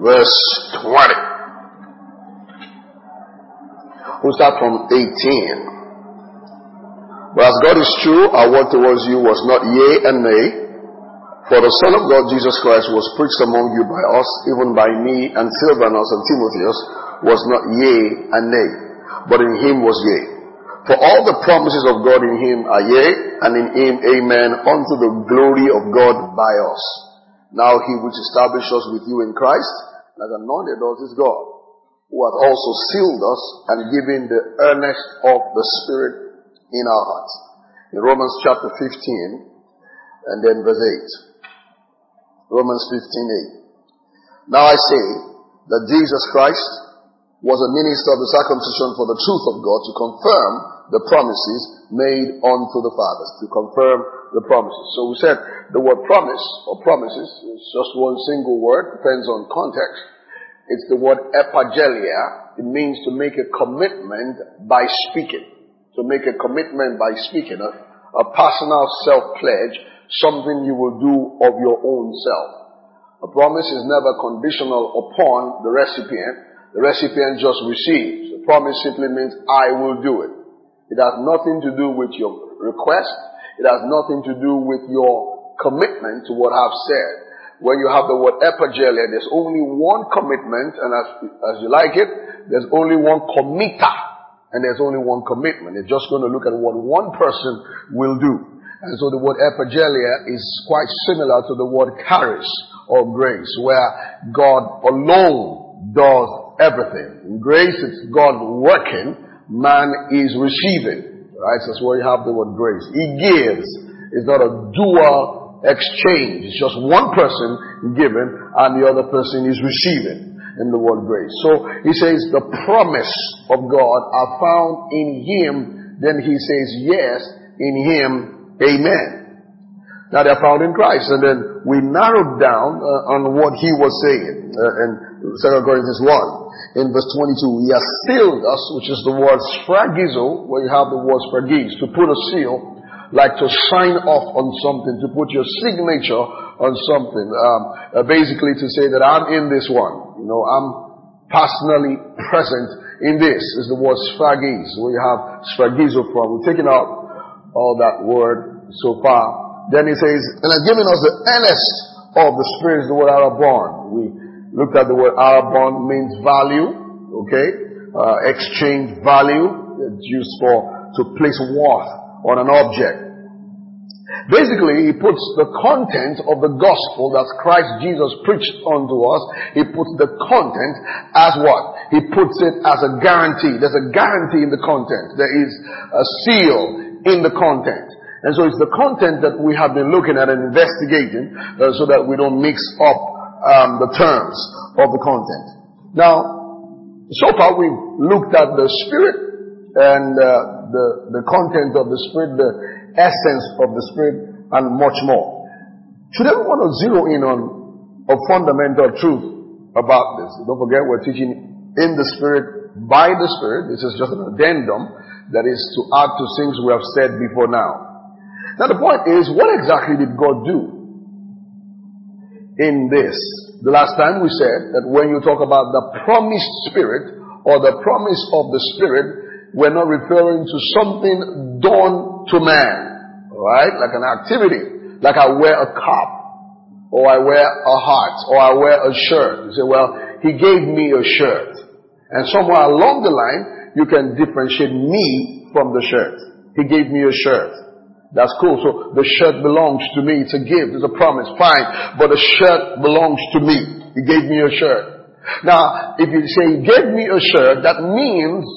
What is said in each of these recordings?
verse 20. We'll start from 18. But as God is true, our word towards you was not yea and nay. For the Son of God, Jesus Christ, was preached among you by us, even by me and Silvanus and Timotheus, was not yea and nay, but in him was yea. For all the promises of God in him are yea, and in him amen, unto the glory of God by us. Now he which established us with you in Christ, and has anointed us, is God, who hath also sealed us and given the earnest of the Spirit in our hearts. In Romans chapter 15, and then verse 8. Romans 15:8. Now I say that Jesus Christ was a minister of the circumcision for the truth of God, to confirm the promises made unto the fathers. To confirm the promises. So we said the word promise or promises is just one single word, depends on context. It's the word epagelia. It means to make a commitment by speaking. To make a commitment by speaking. A personal self-pledge, something you will do of your own self. A promise is never conditional upon the recipient. The recipient just receives. The promise simply means, I will do it. It has nothing to do with your request. It has nothing to do with your commitment to what I've said. When you have the word epagelia, there's only one commitment, and as you like it, there's only one committer, and there's only one commitment. It's just going to look at what one person will do. And so the word epagelia is quite similar to the word charis or grace, where God alone does everything. In grace, it's God working. Man is receiving. Right? So that's where you have the word grace. He gives. It's not a dual exchange. It's just one person giving and the other person is receiving in the word grace. So he says the promise of God are found in him. Then he says yes, in him, amen. Now they're found in Christ. And then we narrowed down on what he was saying in 2 Corinthians 1. In verse 22, he has sealed us, which is the word sphragizo, where you have the word sphragiz, to put a seal, like to sign off on something, to put your signature on something. Basically to say that I'm in this one. You know, I'm personally present in this, is the word sphragiz, where you have sphragizo from. We've taken out all that word so far. Then he says, and has given us the earnest of the Spirit, is the word arabon. We looked at the word arabon, means value, okay? Exchange value. It's used to place worth on an object. Basically, he puts the content of the gospel that Christ Jesus preached unto us, he puts the content as what? He puts it as a guarantee. There's a guarantee in the content. There is a seal in the content. And so it's the content that we have been looking at and investigating so that we don't mix up the terms of the content. Now, so far we've looked at the Spirit and the content of the Spirit, the essence of the Spirit, and much more. Should ever want to zero in on a fundamental truth about this? Don't forget, we're teaching in the Spirit, by the Spirit. This is just an addendum that is to add to things we have said before now. Now the point is, what exactly did God do in this? The last time we said that when you talk about the promised Spirit or the promise of the Spirit, we're not referring to something done to man, right? Like an activity, like I wear a cap, or I wear a hat, or I wear a shirt. You say, well, he gave me a shirt. And somewhere along the line, you can differentiate me from the shirt. He gave me a shirt. That's cool. So the shirt belongs to me. It's a gift. It's a promise. Fine. But the shirt belongs to me. He gave me a shirt. Now, if you say he gave me a shirt, that means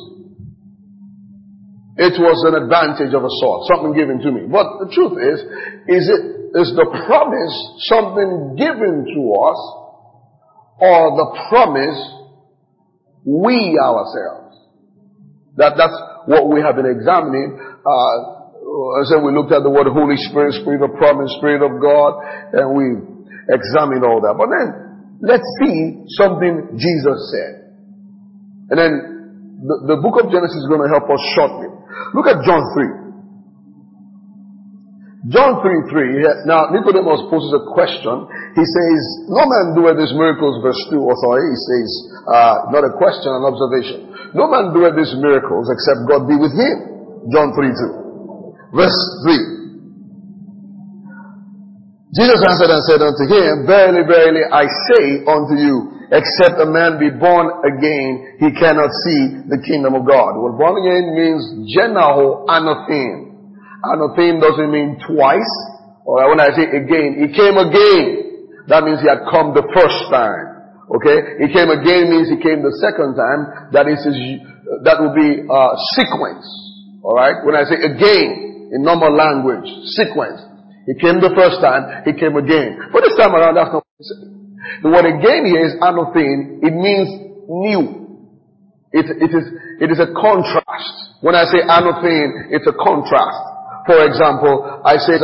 it was an advantage of a sort. Something given to me. But the truth is the promise something given to us, or the promise we ourselves? That's what we have been examining. I said we looked at the word Holy Spirit, Spirit of promise, Spirit of God, and we examined all that. But then, let's see something Jesus said. And then, the book of Genesis is going to help us shortly. Look at John 3. John 3:3. Now, Nicodemus poses a question. He says, no man doeth these miracles, verse 2 or 3. He says, not a question, an observation. No man doeth these miracles except God be with him. John 3:2. Verse 3. Jesus answered and said unto him, verily, verily, I say unto you, except a man be born again, he cannot see the kingdom of God. Well, born again means genaho anothen. Anothen doesn't mean twice. Or when I say again, he came again. That means he had come the first time. Okay? He came again means he came the second time. That will be sequence. Alright? When I say again, in normal language, sequence. He came the first time, he came again. But this time around, that's not what he said. The word again here is anothen. It means new. It is a contrast. When I say anothen, it's a contrast. For example, I say,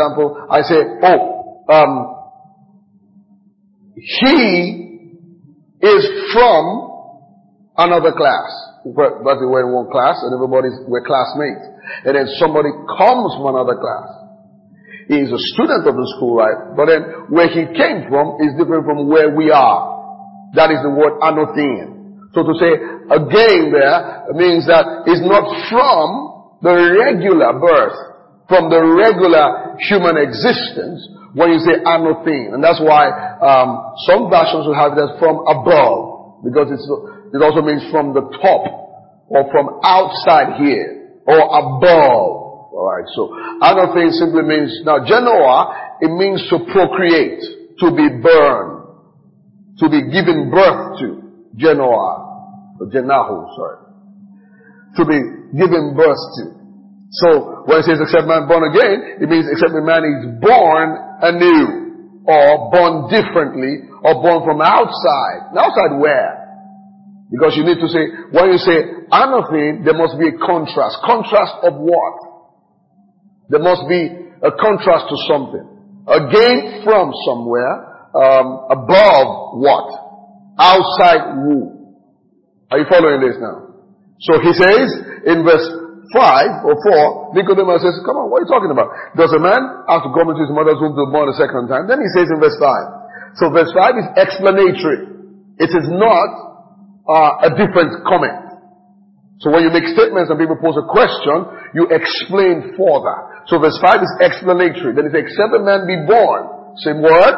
he is from another class. But we were in one class and we're classmates. And then somebody comes from another class. He is a student of the school, right? But then where he came from is different from where we are. That is the word anothen. So to say again there means that it's not from the regular birth, from the regular human existence when you say anothen. And that's why some versions will have it as from above, because it also means from the top or from outside here or above. Alright, so anothen simply means, now genoa, it means to procreate, to be born, to be given birth to. Genoa, or genahu, sorry. To be given birth to. So, when it says except man born again, it means except a man is born anew, or born differently, or born from outside. Now outside where? Because you need to say, when you say anothen, there must be a contrast. Contrast of what? There must be a contrast to something. Again from somewhere, above what? Outside who? Are you following this now? So he says in verse 5 or 4, Nicodemus says, come on, what are you talking about? Does a man have to go into his mother's womb to be born a second time? Then he says in verse 5. So verse 5 is explanatory. It is not a different comment. So when you make statements and people pose a question, you explain further. So verse 5 is explanatory. Then it says, except a man be born. Same word.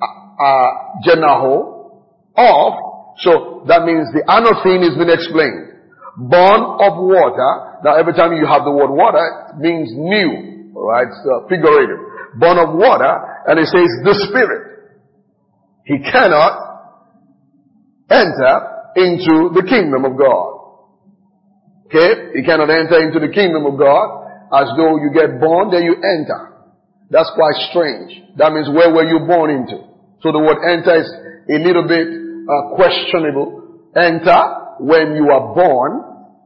Genaho. Of. So that means the anothen has been explained. Born of water. Now every time you have the word water, it means new. Alright? It's figurative. Born of water. And it says the Spirit. He cannot enter into the kingdom of God. Okay? You cannot enter into the kingdom of God as though you get born, then you enter. That's quite strange. That means where were you born into? So the word enter is a little bit questionable. Enter when you are born.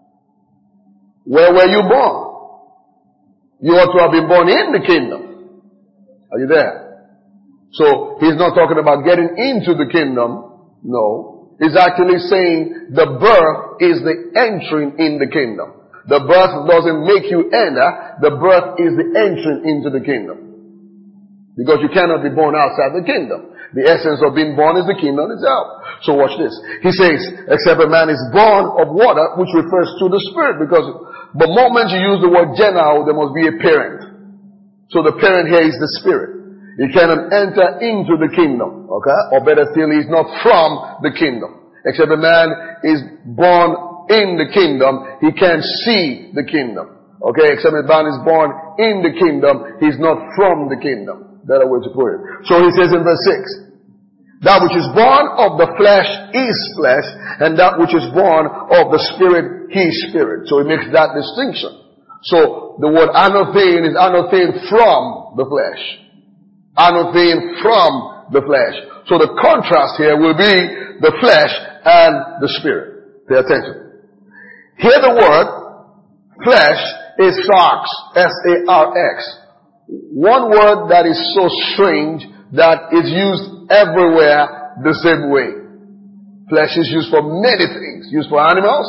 Where were you born? You ought to have been born in the kingdom. Are you there? So he's not talking about getting into the kingdom. No. He's actually saying the birth is the entering in the kingdom. The birth doesn't make you enter. The birth is the entering into the kingdom. Because you cannot be born outside the kingdom. The essence of being born is the kingdom itself. So watch this. He says, except a man is born of water, which refers to the Spirit. Because the moment you use the word genao, there must be a parent. So the parent here is the Spirit. He cannot enter into the kingdom. Okay? Or better still, he's not from the kingdom. Except a man is born in the kingdom, he can't see the kingdom. Okay? Except a man is born in the kingdom, he's not from the kingdom. Better way to put it. So he says in verse 6, that which is born of the flesh is flesh, and that which is born of the Spirit, he is Spirit. So he makes that distinction. So the word anothen is anothen from the flesh. Anothen from the flesh. So the contrast here will be the flesh and the Spirit. Pay attention. Here the word flesh is sarx, S-A-R-X. One word that is so strange that is used everywhere the same way. Flesh is used for many things. Used for animals.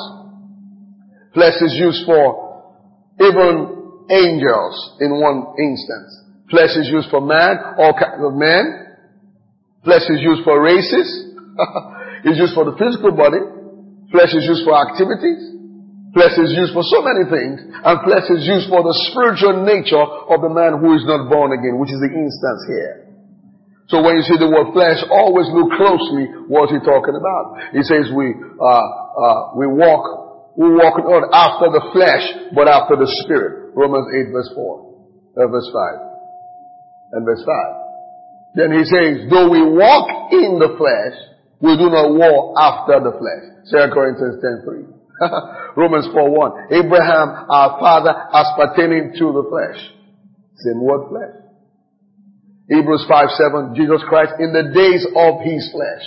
Flesh is used for even angels in one instance. Flesh is used for man, all kinds of men. Flesh is used for races. It's used for the physical body. Flesh is used for activities. Flesh is used for so many things. And flesh is used for the spiritual nature of the man who is not born again, which is the instance here. So when you see the word flesh, always look closely what he's talking about. He says we walk not after the flesh, but after the spirit. Romans 8 verse 4, verse 5, and verse 5. Then he says, though we walk in the flesh, we do not walk after the flesh. 2 Corinthians 10:3. Romans 4:1. Abraham, our father, as pertaining to the flesh. Same word, flesh. Hebrews 5:7, Jesus Christ in the days of his flesh.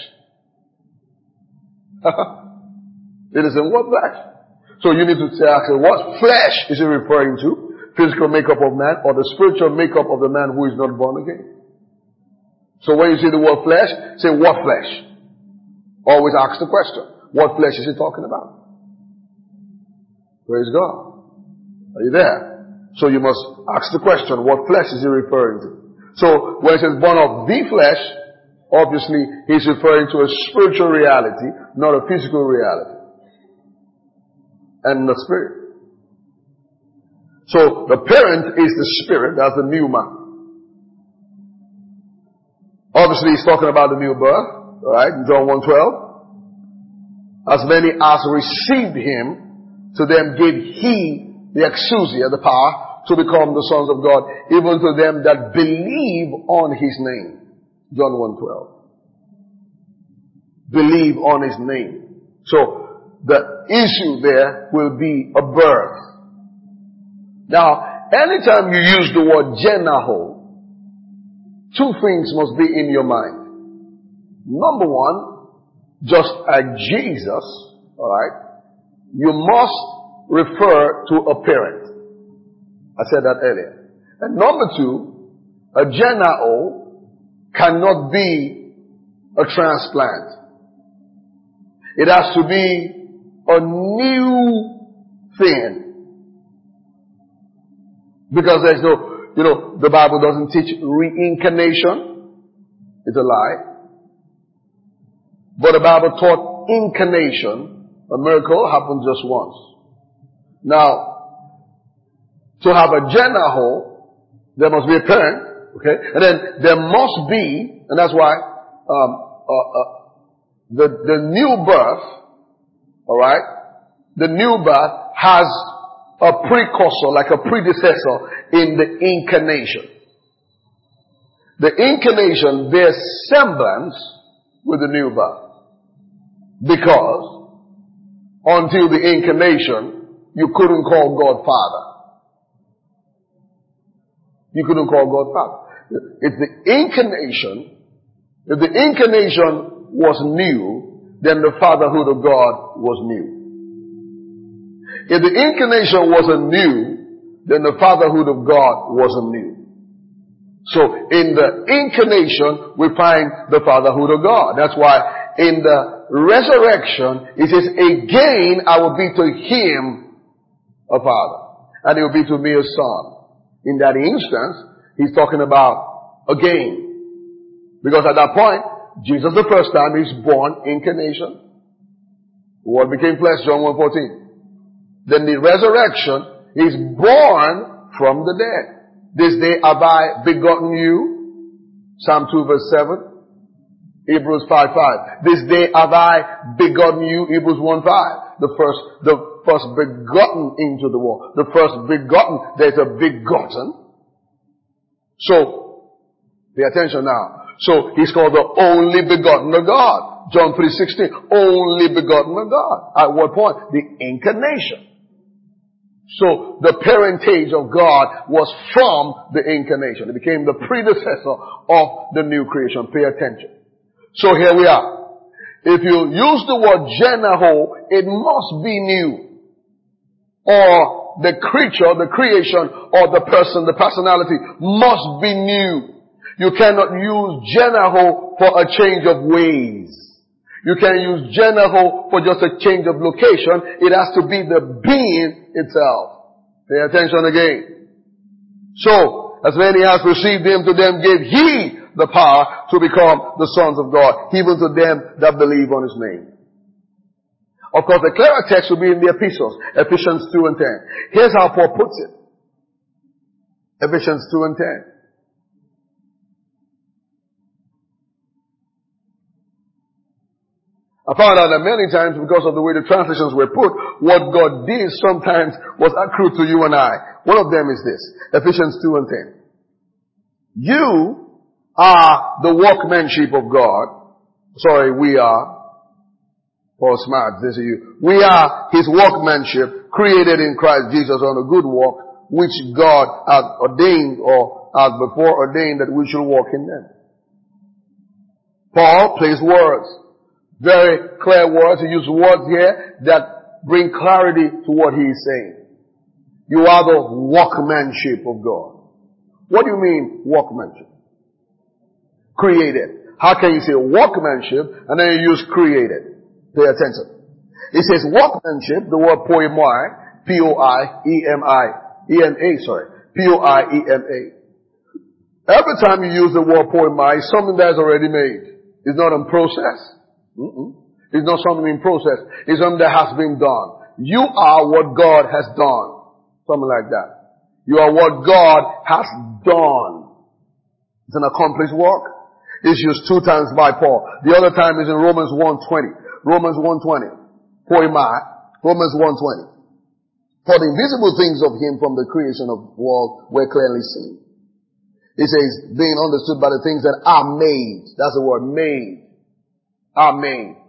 It is in what flesh? So you need to say, okay, what flesh is it referring to? Physical makeup of man or the spiritual makeup of the man who is not born again? So when you see the word flesh, say what flesh? Always ask the question. What flesh is he talking about? Praise God. Are you there? So you must ask the question, what flesh is he referring to? So when it says born of the flesh, obviously he's referring to a spiritual reality, not a physical reality. And the spirit. So the parent is the spirit, that's the new man. Obviously he's talking about the new birth, alright, in John 1:12. As many as received him, to them gave he the exousia, the power, to become the sons of God, even to them that believe on his name. John 1:12. Believe on his name. So, the issue there will be a birth. Now, anytime you use the word genaho, two things must be in your mind. Number one, just like Jesus, alright, you must refer to a parent. I said that earlier. And number two, a genao cannot be a transplant. It has to be a new thing. Because there's no, the Bible doesn't teach reincarnation. It's a lie. But the Bible taught incarnation. A miracle happens just once. Now, to have a genaho, there must be a parent, okay? And then there must be, and that's why, the new birth, alright? The new birth has a precursor, like a predecessor in the incarnation. The incarnation bears semblance with the new birth. Because until the incarnation, you couldn't call God Father. You couldn't call God Father. If the incarnation was new, then the fatherhood of God was new. If the incarnation wasn't new, then the fatherhood of God wasn't new. So in the incarnation, we find the fatherhood of God. That's why in the resurrection, it says, again I will be to him a father, and he will be to me a son. In that instance, he's talking about again. Because at that point, Jesus the first time is born incarnation. The word became flesh, John 1:14. Then the resurrection is born from the dead. This day have I begotten you. Psalm 2 verse 7. Hebrews 5:5. This day have I begotten you. Hebrews 1:5. The first begotten into the world. The first begotten. There's a begotten. So, pay attention now. So, he's called the only begotten of God. John 3:16. Only begotten of God. At what point? The incarnation. So, the parentage of God was from the incarnation. It became the predecessor of the new creation. Pay attention. So here we are. If you use the word genaho, it must be new. Or the creature, the creation, or the person, the personality must be new. You cannot use genaho for a change of ways. You can't use genaho for just a change of location. It has to be the being itself. Pay attention again. So, as many as received him, to them gave he the power to become the sons of God, even to them that believe on his name. Of course, the clearer text will be in the epistles, Ephesians 2 and 10. Here's how Paul puts it. Ephesians 2 and 10. I found out that many times, because of the way the translations were put, what God did sometimes was accrued to you and I. One of them is this, Ephesians 2 and 10. You are the workmanship of God. Sorry, we are. Paul Smart, this is you. We are his workmanship, created in Christ Jesus on a good work, which God has ordained or has before ordained that we should walk in them. Paul plays words. Very clear words. He uses words here that bring clarity to what he is saying. You are the workmanship of God. What do you mean, workmanship? Created. How can you say workmanship and then you use created? Pay attention. It says workmanship, the word poimai, P-O-I-E-M-A. Every time you use the word poimai, it's something that is already made. It's not in process. It's not something in process. It's something that has been done. You are what God has done. Something like that. You are what God has done. It's an accomplished work. It's used 2 times by Paul. The other time is in Romans 1:20. Romans 1:20. Romans 1:20. For the invisible things of him from the creation of the world were clearly seen. It says, being understood by the things that are made. That's the word, made. Amen.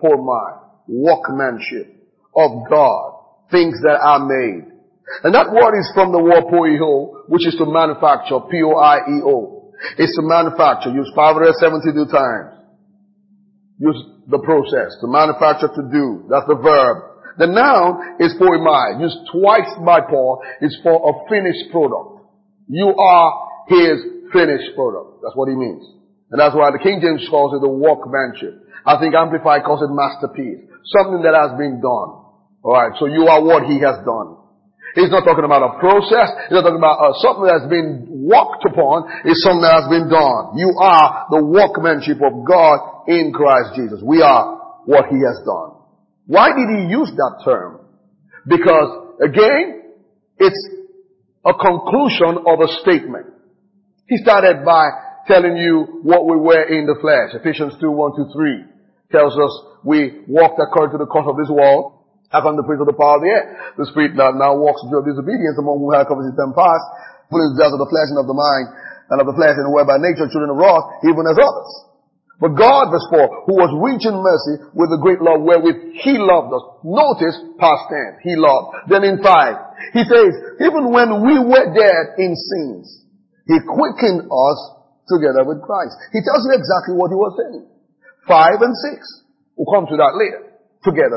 Workmanship of God. Things that are made. And that word is from the word poieo, which is to manufacture. P-O-I-E-O. It's to manufacture. Used 572 times. Use the process. To manufacture, to do. That's the verb. The noun is poimai. Used twice by Paul. It's for a finished product. You are his finished product. That's what he means. And that's why the King James calls it the workmanship. I think Amplified calls it masterpiece. Something that has been done. Alright, so you are what he has done. He's not talking about a process. He's not talking about something that's been worked upon. It's something that has been done. You are the workmanship of God in Christ Jesus. We are what he has done. Why did he use that term? Because, again, it's a conclusion of a statement. He started by telling you what we were in the flesh. Ephesians 2:1-3 tells us we walked according to the course of this world, according to the prince of the power of the air. The spirit that now walks into disobedience among whom have covered his time past, fully desires of the flesh and of the mind, and of the flesh, and who were by nature children of wrath, even as others. But God, verse 4, who was rich in mercy with the great love wherewith he loved us. Notice past tense, he loved. Then in 5, he says, even when we were dead in sins, he quickened us together with Christ. He tells you exactly what he was saying. 5 and 6. We'll come to that later. Together.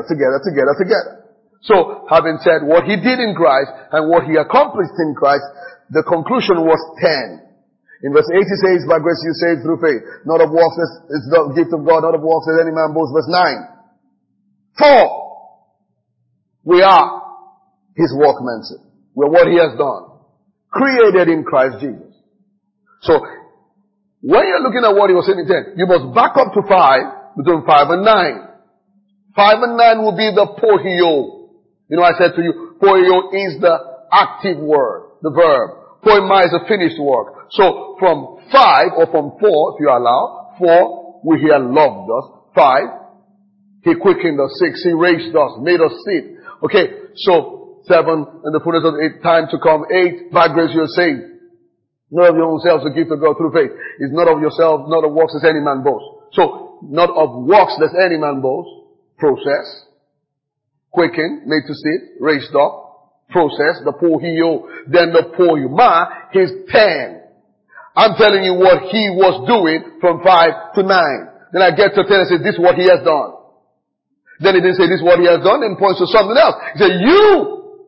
So, having said what he did in Christ and what he accomplished in Christ, the conclusion was 10. In verse 8 he says, by grace you saved through faith. Not of works, it's the gift of God, not of works as any man boasts. Verse 9. 4. We are his workmanship. We're what he has done. Created in Christ Jesus. So, when you're looking at what he was saying in 10, you must back up to 5, between 5 and 9. 5 and 9 will be the poieo. You know, I said to you, poieo is the active word, the verb. Poimai is a finished work. So, from 5, or from 4, if you allow, 4, we hear loved us. 5, he quickened us. 6, he raised us, made us sit. Okay, so 7, and the fullness of 8, time to come. 8, by grace you are saved. Not of your own selves, the gift of God through faith. It's not of yourself, not of works, as any man boasts. So, not of works, lest any man boasts. Process. Quickened, made to sit, raised up. Process, the poieo. Then the poiema, his 10. I'm telling you what he was doing from 5 to 9. Then I get to 10 and say, this is what he has done. Then he didn't say this is what he has done, then points to something else. He said, you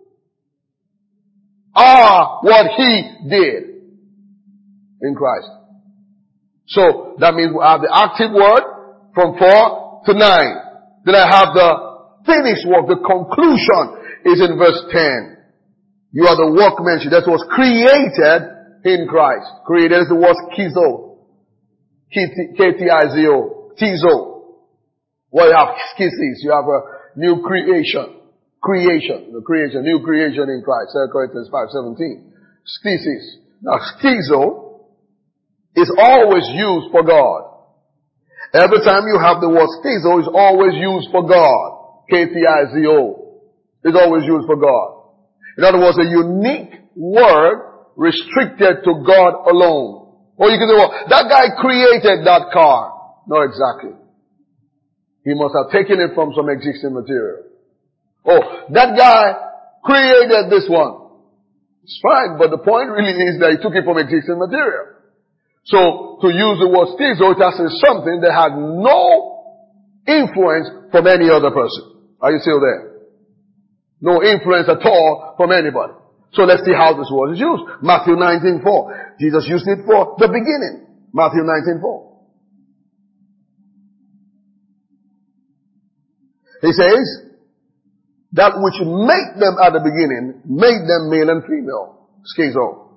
are what he did in Christ. So, that means we have the active word from 4 to 9. Then I have the finished work. The conclusion is in verse 10. You are the workmanship that was created in Christ. Created is the word schizo. K-T-I-Z-O. Tizo. Well, you have schisis. You have a new creation. New creation in Christ. 2 Corinthians 5:17. Schisis. Now, schizo is always used for God. Every time you have the word schizo, it's always used for God. K-T-I-Z-O. It's always used for God. In other words, a unique word restricted to God alone. Or you can say, well, that guy created that car. No, exactly. He must have taken it from some existing material. Oh, that guy created this one. It's fine, but the point really is that he took it from existing material. So, to use the word schizo, it has to be something that had no influence from any other person. Are you still there? No influence at all from anybody. So let's see how this word is used. Matthew 19:4. Jesus used it for the beginning. Matthew 19:4. He says, that which made them at the beginning, made them male and female. Schizo.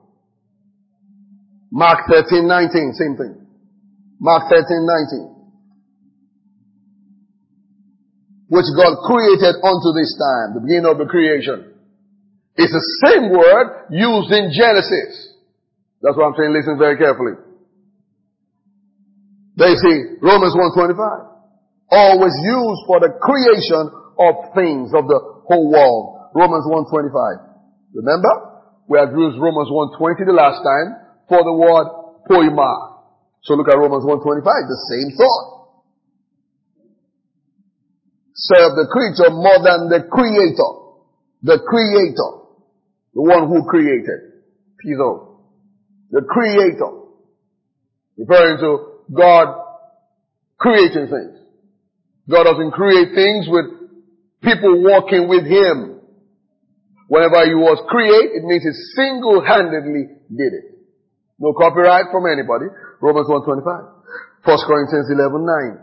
Mark 13:19, same thing. Mark 13:19. Which God created unto this time, the beginning of the creation. It's the same word used in Genesis. That's what I'm saying, listen very carefully. They see Romans 1:25. Always used for the creation of things, of the whole world. Romans 1:25. Remember? We have used Romans 1:20 the last time for the word poima. So look at Romans 1:25, the same thought. Serve the creature more than the creator. The creator. The one who created. Pizo. The creator. Referring to God creating things. God doesn't create things with people walking with Him. Whenever He was create, it means He single-handedly did it. No copyright from anybody. Romans 1:25. 1 Corinthians 11:9.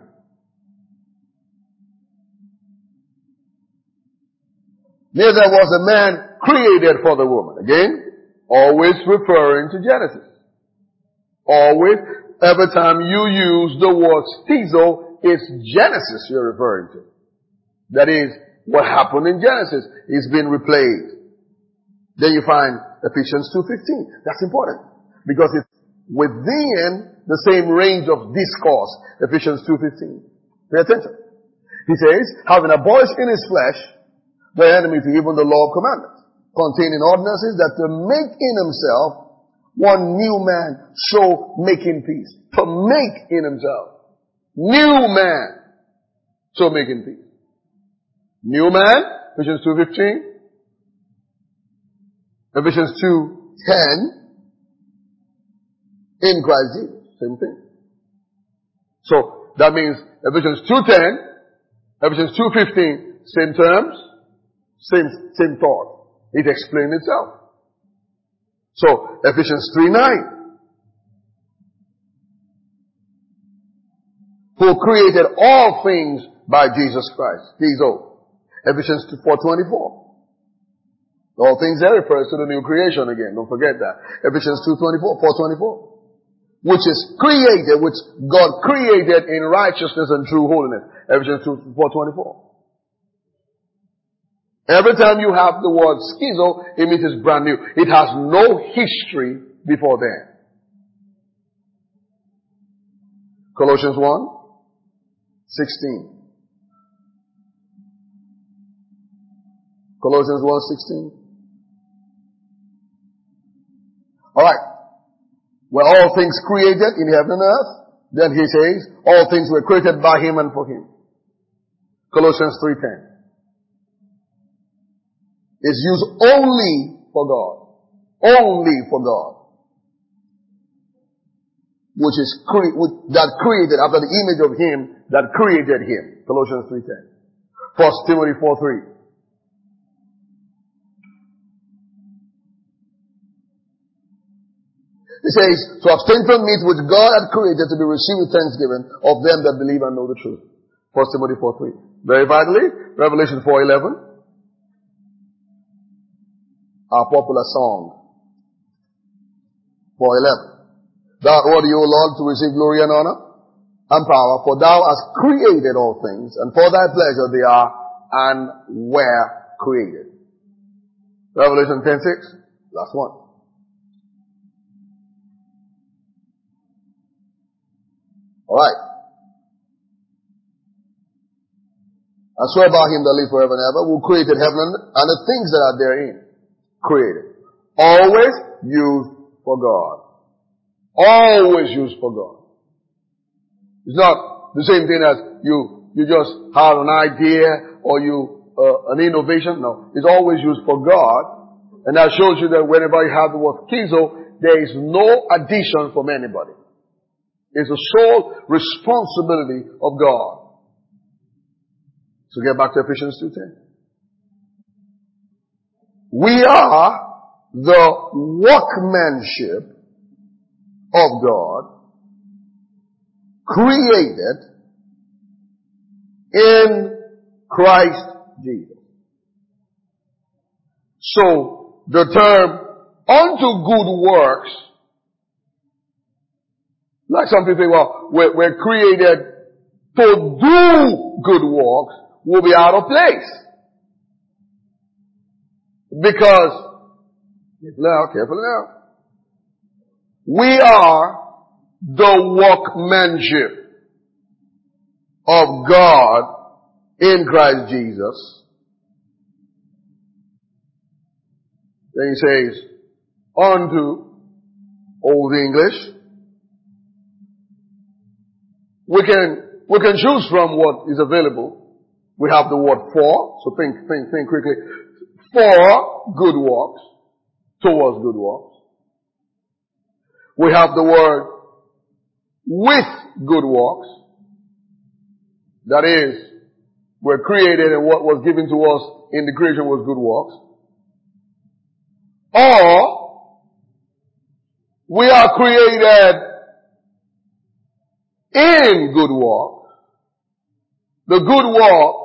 Neither was a man created for the woman. Again, always referring to Genesis. Always, every time you use the word schizo, it's Genesis you're referring to. That is, what happened in Genesis is being replayed. Then you find Ephesians 2:15. That's important. Because it's within the same range of discourse. Ephesians 2:15. Pay attention. He says, having abolished in his flesh the enemy to even the law of commandments, containing ordinances that to make in himself one new man, so making peace. To make in himself. New man, so making peace. New man, Ephesians 2:15. Ephesians 2:10. In Christ Jesus. Same thing. So, that means Ephesians 2:10, Ephesians 2:15, same terms, same thought. It explains itself. So, Ephesians 3:9. Who created all things by Jesus Christ. Tizo. Ephesians 4:24. All things there refers to the new creation again. Don't forget that. Ephesians 4:24. Which is created, which God created in righteousness and true holiness. Ephesians 4:24. Every time you have the word schizo, it means it's brand new. It has no history before then. Colossians 1:16. Colossians 1:16. Alright. Were all things created in heaven and earth? Then he says, all things were created by him and for him. Colossians 3:10. It's used only for God. Only for God. Which is that created after the image of him that created him. Colossians 3:10. 1 Timothy 4:3. It says, to abstain from meat which God had created to be received with thanksgiving of them that believe and know the truth. 1 Timothy 4:3. Very vitally, Revelation 4:11. Our popular song. 4:11. Thou art worthy, O Lord, to receive glory and honor and power, for thou hast created all things, and for thy pleasure they are and were created. Revelation 10:6, last one. Alright. I swear by him that lives forever and ever, who created heaven and the things that are therein created. Always used for God. Always used for God. It's not the same thing as you just have an idea or an innovation. No. It's always used for God. And that shows you that whenever you have the word kizo, there is no addition from anybody. It's the sole responsibility of God. So get back to Ephesians 2:10. We are the workmanship of God, created in Christ Jesus. So the term unto good works, like some people think, well, we're created to do good works, will be out of place. Because, careful now, we are the workmanship of God in Christ Jesus. Then he says, unto Old English. We can choose from what is available. We have the word for, so think quickly. For good works, towards good works. We have the word with good works. That is, we're created and what was given to us in the creation was good works. Or, we are created in good works. The good work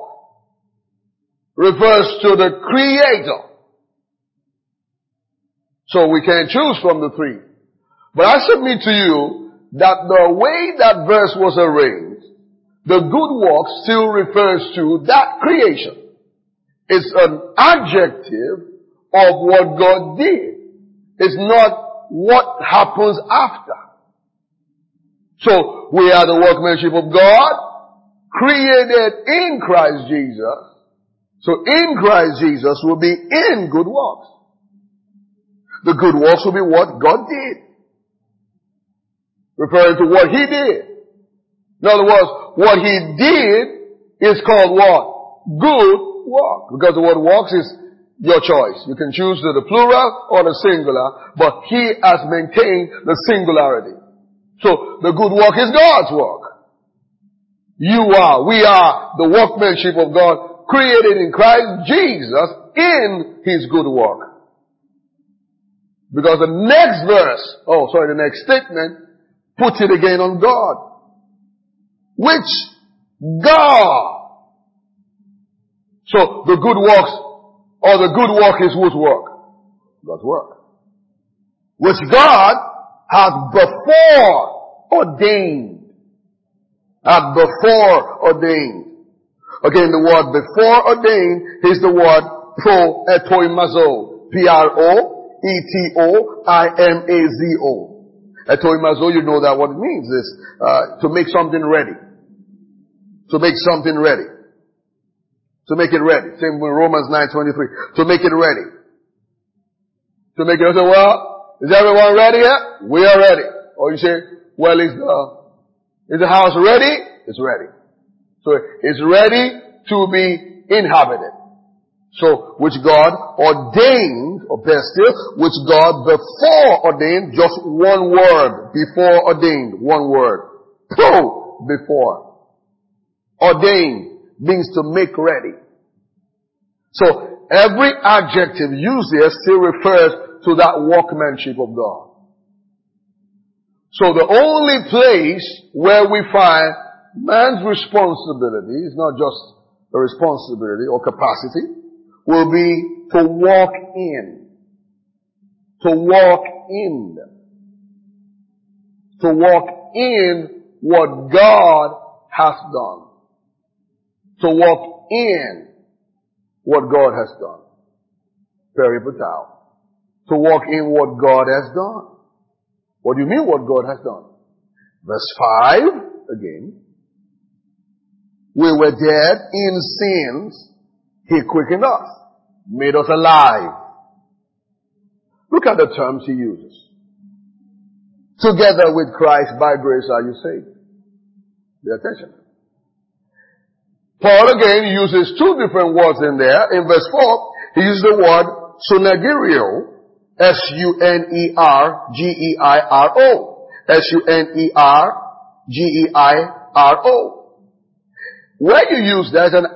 refers to the Creator. So we can choose from the three. But I submit to you that the way that verse was arranged, the good work still refers to that creation. It's an adjective of what God did. It's not what happens after. So we are the workmanship of God, created in Christ Jesus. So in Christ Jesus will be in good works. The good works will be what God did. Referring to what He did. In other words, what He did is called what? Good work. Because the word works is your choice. You can choose the plural or the singular, but He has maintained the singularity. So the good work is God's work. We are the workmanship of God, created in Christ Jesus in His good work. Because the next statement puts it again on God. Which God. So the good works, or the good work is whose work? God's work. Which God hath before ordained. Again, the word before ordained is the word etoimazo. P-R-O-E-T-O-I-M-A-Z-O. Etoimazo, you know that what it means is to make something ready. To make something ready. To make it ready. Same with Romans 9:23. To make it ready. To make it, say, well, is everyone ready yet? We are ready. Or you say, well, is the house ready? It's ready. So it's ready to be inhabited. So, which God ordained, or best still, which God before ordained, just one word, before ordained, one word. Before. Ordained means to make ready. So, every adjective used here still refers to that workmanship of God. So the only place where we find man's responsibility, is not just a responsibility or capacity, will be to walk in. To walk in. to walk in what God has done. To walk in what God has done. Peripatao. To walk in what God has done. What do you mean what God has done? Verse 5, again. We were dead in sins. He quickened us. Made us alive. Look at the terms he uses. Together with Christ, by grace are you saved. Pay attention. Paul again uses two different words in there. In verse 4, he uses the word sunergiro. S-U-N-E-R-G-E-I-R-O. S-U-N-E-R-G-E-I-R-O. Where you use that as a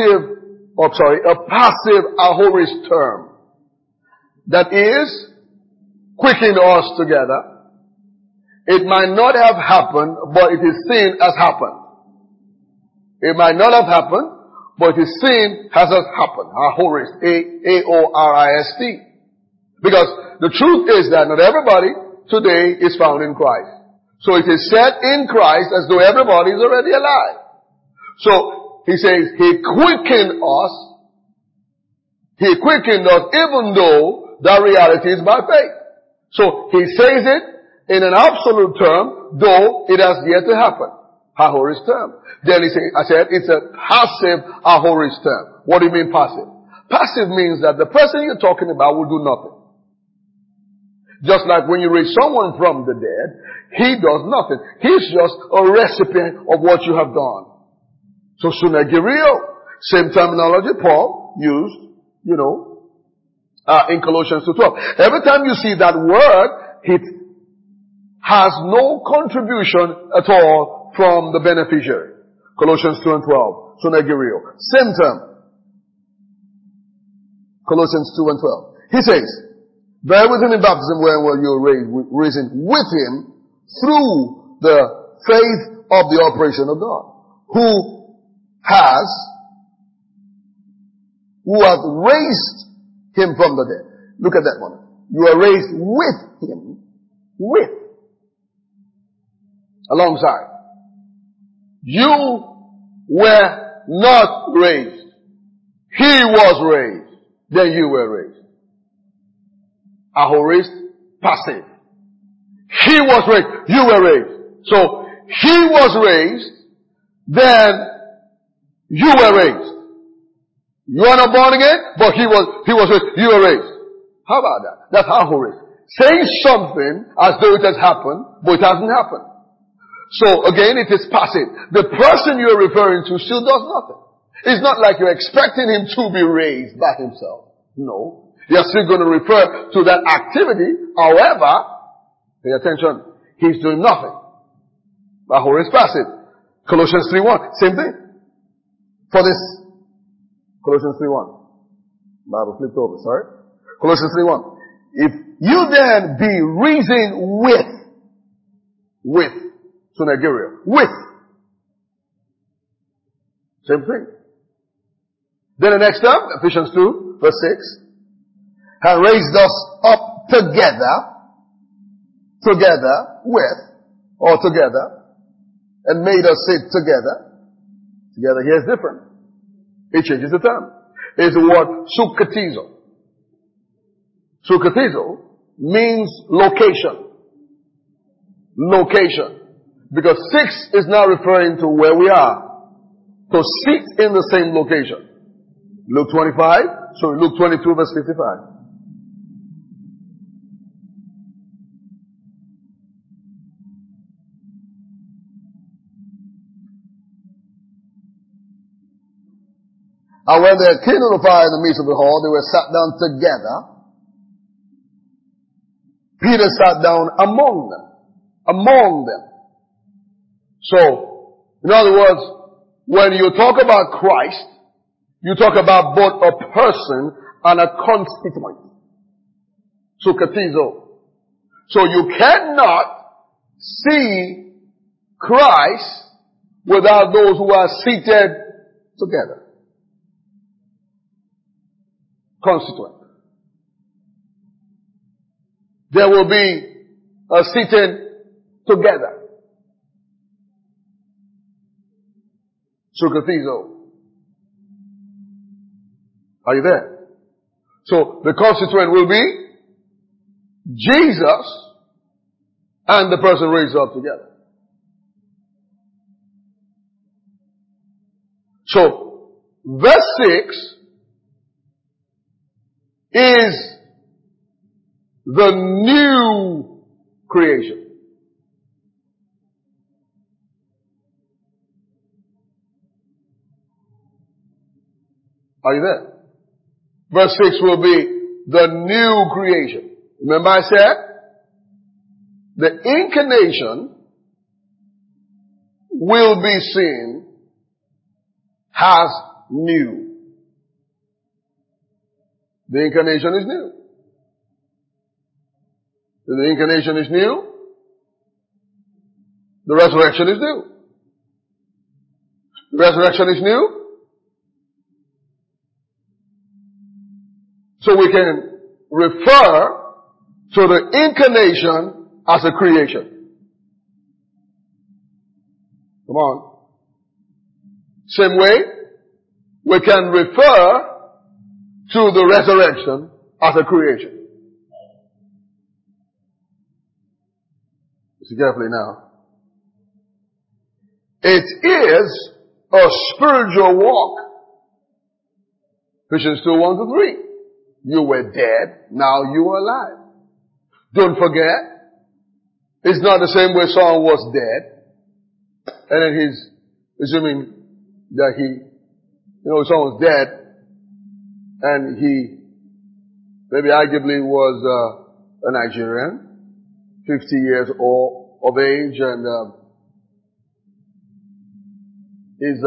passive aorist term. That is, quicken us together. It might not have happened, but it is seen as happened. It might not have happened, but it is seen as has happened. Aorist. A-O-R-I-S-T. Because the truth is that not everybody today is found in Christ. So it is said in Christ as though everybody is already alive. So he says, He quickened us. He quickened us even though the reality is by faith. So he says it in an absolute term, though it has yet to happen. Aorist term. Then I said it's a passive aorist term. What do you mean passive? Passive means that the person you're talking about will do nothing. Just like when you raise someone from the dead, he does nothing. He's just a recipient of what you have done. So sunergiro, same terminology Paul used, in Colossians 2:12. Every time you see that word, it has no contribution at all from the beneficiary. Colossians 2:12. Sunergiro. Same term. Colossians 2:12. He says, bear with him in baptism wherein you were risen with him through the faith of the operation of God, who hath raised him from the dead. Look at that one. You are raised with him. With. Alongside. You were not raised. He was raised. Then you were raised. Aorist, passive. He was raised. You were raised. So, he was raised. Then, you were raised. You are not born again, but he was raised. You were raised. How about that? That's aorist. Saying something as though it has happened, but it hasn't happened. So, again, it is passive. The person you're referring to still does nothing. It's not like you're expecting him to be raised by himself. No. You're still going to refer to that activity. However, pay attention, he's doing nothing. Aorist passive. Colossians 3:1. Same thing. For this. Colossians 3:1. Bible flipped over, sorry. Colossians 3:1. If you then be risen with, sunergiro, with. Same thing. Then the next term, Ephesians 2, verse 6. And raised us up together with, and made us sit together. Together here is different. It changes the term. It's the word sukatizo. Sukatizo means location. Location. Because 6 is now referring to where we are. To sit in the same location. Luke 22 verse 55. And when they had kindled a fire in the midst of the hall, they were sat down together. Peter sat down among them. So, in other words, when you talk about Christ, you talk about both a person and a constituent. Sukatizo. So you cannot see Christ without those who are seated together. Constituent. There will be a sitting together. Sukathizo. Are you there? So the constituent will be Jesus and the person raised up together. So verse 6 is the new creation. Are you there? Verse 6 will be the new creation. Remember I said, the incarnation will be seen as new. The incarnation is new. The incarnation is new. The resurrection is new. The resurrection is new. So we can refer to the incarnation as a creation. Come on. Same way, we can refer to the resurrection as a creation. Listen carefully now. It is a spiritual walk. Ephesians 2:1-3. You were dead, now you are alive. Don't forget, it's not the same way someone was dead, and then he's assuming that someone's dead, and he maybe arguably was a Nigerian, 50 years old of age, and he's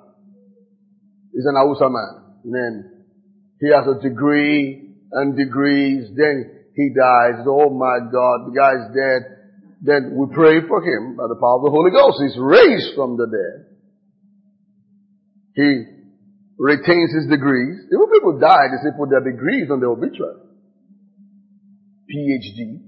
an Hausa man. And then he has a degree and degrees, then he dies. Oh my God, the guy's dead. Then we pray for him by the power of the Holy Ghost. He's raised from the dead. He retains his degrees. Even people die, they say put their degrees on their obituary. PhD,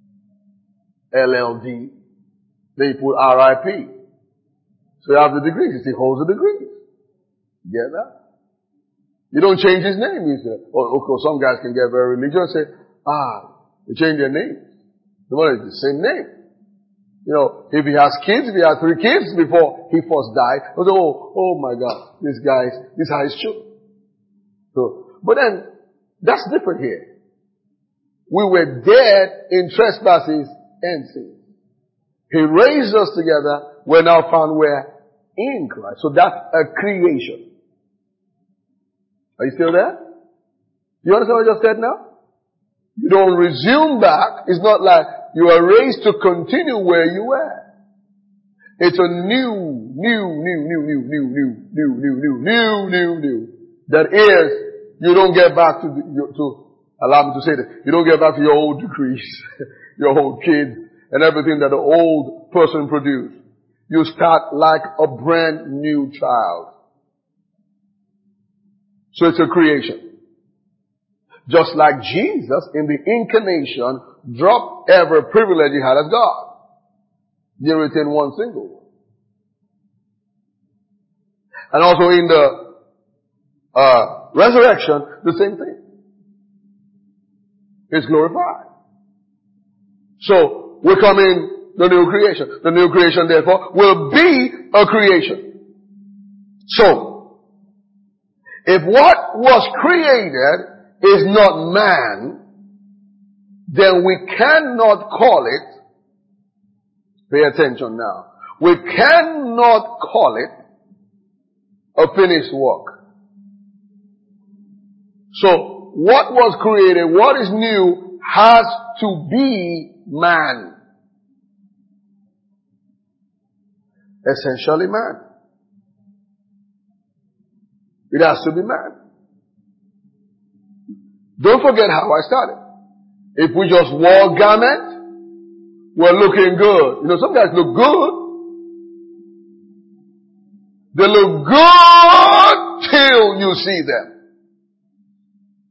LLD, they put RIP. So you have the degrees. He holds the degrees. Get that? You don't change his name. You say, some guys can get very religious and say, they change their names. It's the same name. If he has kids, if he has 3 kids before he first died, he'll say, oh my God, this is how his children. So, but then, that's different here. We were dead in trespasses and sins. He raised us together. We're now found where? In Christ. So that's a creation. Are you still there? You understand what I just said now? You don't resume back. It's not like you are raised to continue where you were. It's a new. That is, you don't get back allow me to say this, you don't get back to your old degrees, your old kids, and everything that the old person produced. You start like a brand new child. So it's a creation. Just like Jesus in the incarnation dropped every privilege he had as God. He retained one single one. And also in the resurrection, the same thing. It's glorified. So we come in the new creation. The new creation therefore will be a creation. So if what was created is not man, then we cannot call it, pay attention now, we cannot call it a finished work. So what was created, what is new, has to be man. Essentially man. It has to be man. Don't forget how I started. If we just wore garment, we're looking good. Some guys look good. They look good till you see them.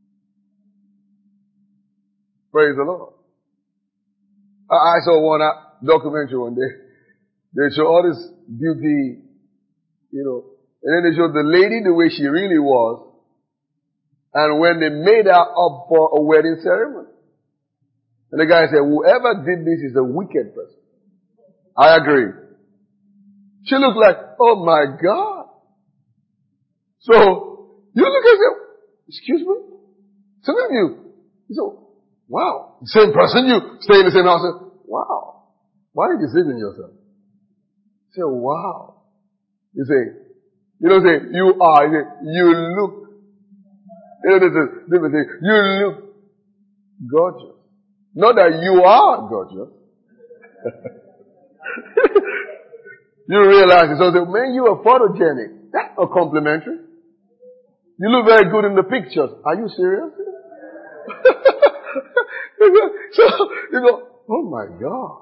Praise the Lord. I saw one documentary one day. They show all this beauty, and then they show the lady the way she really was, and when they made her up for a wedding ceremony. And the guy said, whoever did this is a wicked person. I agree. She looked like, oh my God. So, you look at them, excuse me? Some of you say, wow. Same person, you stay in the same house. Wow. Why did you sleep in yourself? Say, wow. You say, you don't say, you are. You say, you look. There's a different thing. You look gorgeous. Not that you are gorgeous. You realize it. So say, man, you are photogenic. That's not complimentary. You look very good in the pictures. Are you serious? So, you go, oh my God.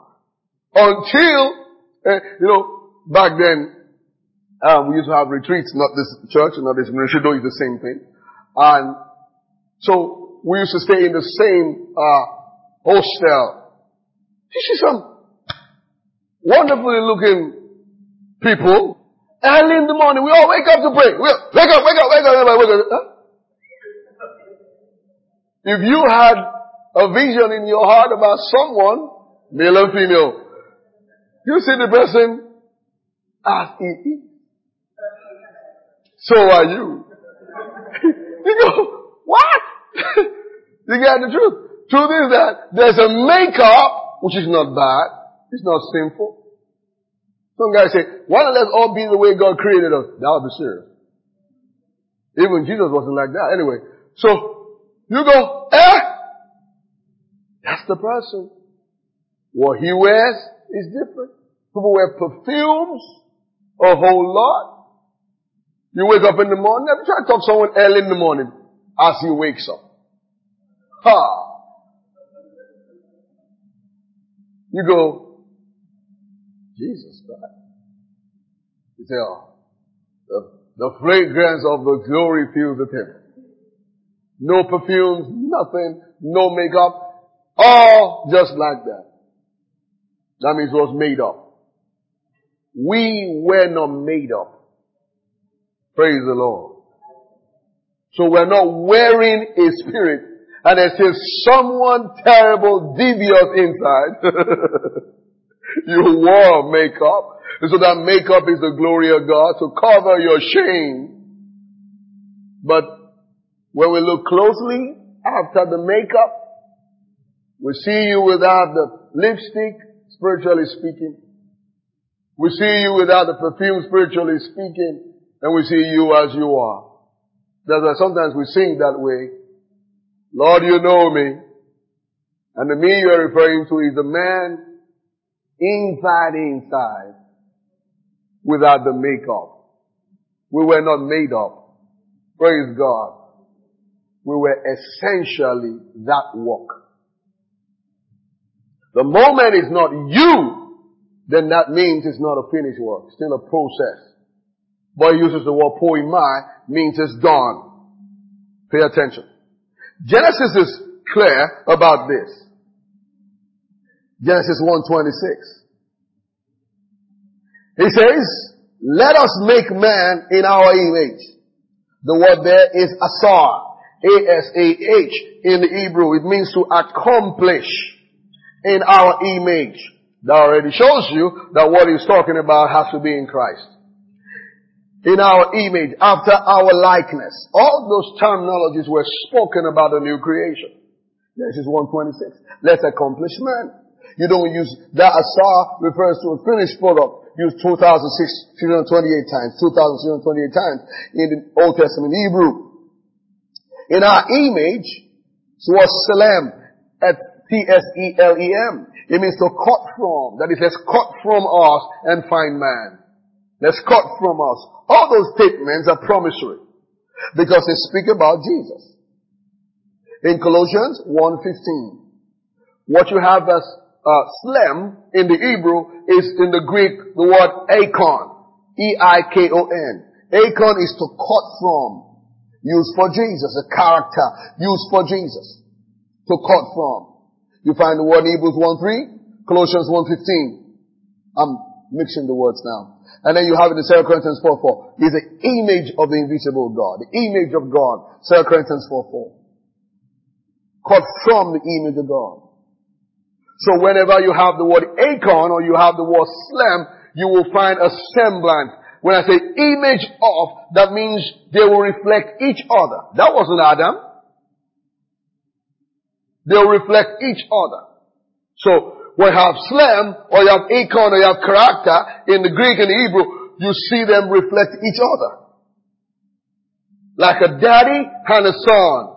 Until, back then, we used to have retreats, not this church, not this ministry, though it's the same thing. And so, we used to stay in the same, hostel. You see some wonderfully looking people. Early in the morning, we all wake up to pray. Wake up. Huh? If you had a vision in your heart about someone, male and female, you see the person as it is. So are you. You go, what? You get the truth. Truth is that there's a makeup, which is not bad. It's not sinful. Some guys say, why don't let's all be the way God created us? That would be serious. Even Jesus wasn't like that. Anyway, so you go, that's the person. What he wears is different. People wear perfumes a whole lot. You wake up in the morning, never try to talk to someone early in the morning as he wakes up. Ha! You go, Jesus Christ. You say, the fragrance of the glory fills the temple. No perfumes, nothing, no makeup, all just like that. That means it was made up. We were not made up. Praise the Lord. So we're not wearing a spirit and there's still someone terrible, devious inside. You wore makeup. And so that makeup is the glory of God to cover your shame. But when we look closely after the makeup, we see you without the lipstick, spiritually speaking. We see you without the perfume, spiritually speaking. And we see you as you are. That's why sometimes we sing that way. Lord, you know me. And the me you're referring to is the man inside, without the makeup. We were not made up. Praise God. We were essentially that work. The moment it's not you, then that means it's not a finished work. Still a process. But he uses the word poimai, means it's done. Pay attention. Genesis is clear about this. Genesis 1:26. He says, let us make man in our image. The word there is asar. A-S-A-H in the Hebrew. It means to accomplish in our image. That already shows you that what he's talking about has to be in Christ. In our image, after our likeness. All those terminologies were spoken about the new creation. Genesis 1:26. Let's accomplish man. You don't use that asar refers to a finished product. Used 2,628 times, 2,628 times in the Old Testament Hebrew. In our image, it was Selem, T-S-E-L-E-M. It means to cut from. That is, let's cut from us and find man. Let's cut from us. All those statements are promissory because they speak about Jesus. In Colossians 1:15, what you have as Slem in the Hebrew is in the Greek the word Eikon. E-I-K-O-N. Eikon is to cut from. Used for Jesus. A character used for Jesus. To cut from. You find the word in Hebrews 1:3. Colossians 1:15. I'm mixing the words now. And then you have it in 2 Corinthians 4:4. He's the image of the invisible God. The image of God. 2 Corinthians 4:4. Called from the image of God. So whenever you have the word acon or you have the word slam, you will find a semblance. When I say image of, that means they will reflect each other. That wasn't Adam. They'll reflect each other. So when you have slam, or you have acon, or you have character, in the Greek and the Hebrew, you see them reflect each other. Like a daddy and a son.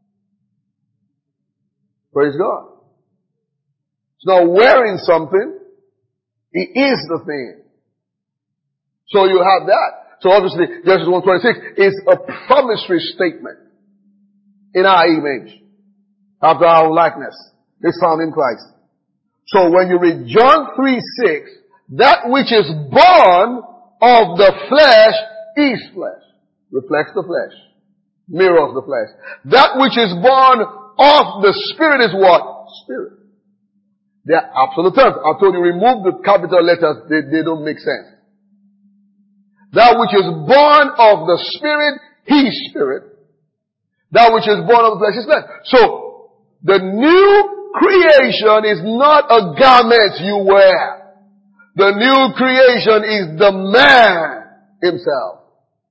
Praise God. It's not wearing something. He is the thing. So you have that. So obviously, Genesis 1:26 is a promissory statement in our image, after our likeness. It's found in Christ. So when you read John 3:6, that which is born of the flesh is flesh. Reflects the flesh. Mirrors the flesh. That which is born of the Spirit is what? Spirit. They are absolute terms. I told you, remove the capital letters, they don't make sense. That which is born of the Spirit, He is Spirit. That which is born of the flesh is flesh. So, the new creation is not a garment you wear. The new creation is the man himself.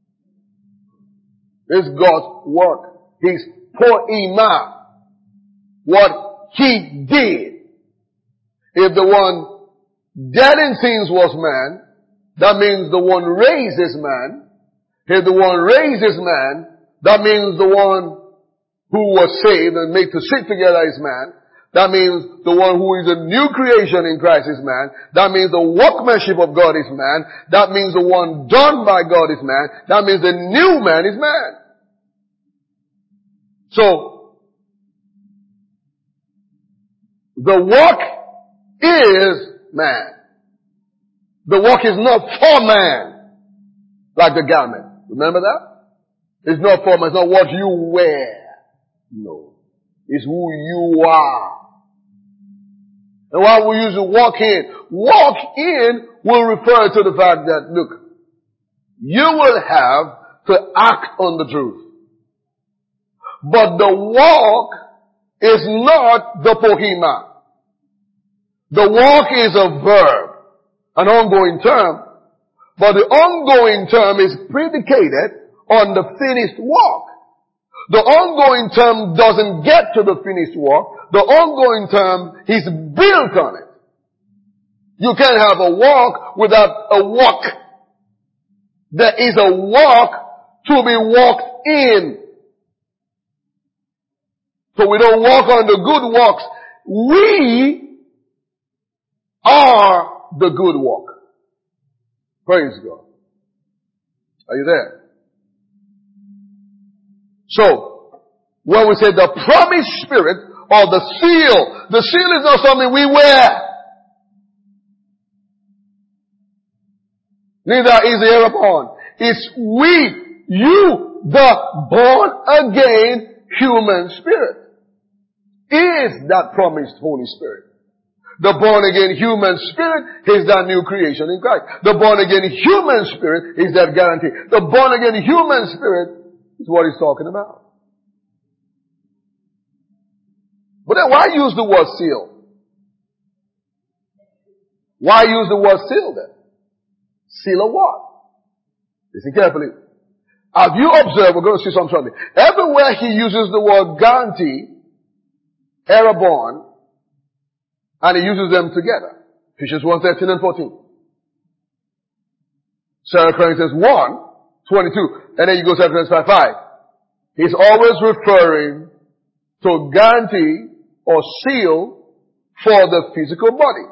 It's God's work. His poema. What He did. If the one dead in sins was man, that means the one raised is man. If the one raised is man, that means the one who was saved and made to sit together is man. That means the one who is a new creation in Christ is man. That means the workmanship of God is man. That means the one done by God is man. That means the new man is man. So, the work is man. The work is not for man, like the garment. Remember that? It's not for man. It's not what you wear. No. It's who you are. And why we use the walk in? Walk in will refer to the fact that, look, you will have to act on the truth. But the walk is not the poema. The walk is a verb, an ongoing term, but the ongoing term is predicated on the finished walk. The ongoing term doesn't get to the finished walk. The ongoing term is built on it. You can't have a walk without a walk. There is a walk to be walked in. So we don't walk on the good walks. We are the good walk. Praise God. Are you there? So, when we say the promised Spirit or the seal is not something we wear. Neither is the hereupon. It's you, the born again human spirit, is that promised Holy Spirit. The born again human spirit is that new creation in Christ. The born again human spirit is that guarantee. The born again human spirit is what he's talking about. But then why use the word seal? Why use the word seal then? Seal of what? Listen carefully. Have you observed, we're going to see some shortly. Everywhere he uses the word guarantee, Arabon, and he uses them together. Ephesians 1:13 and 14. 2 Corinthians 1:22. And then you go to 2 Corinthians 5:5. He's always referring to guarantee or seal for the physical body.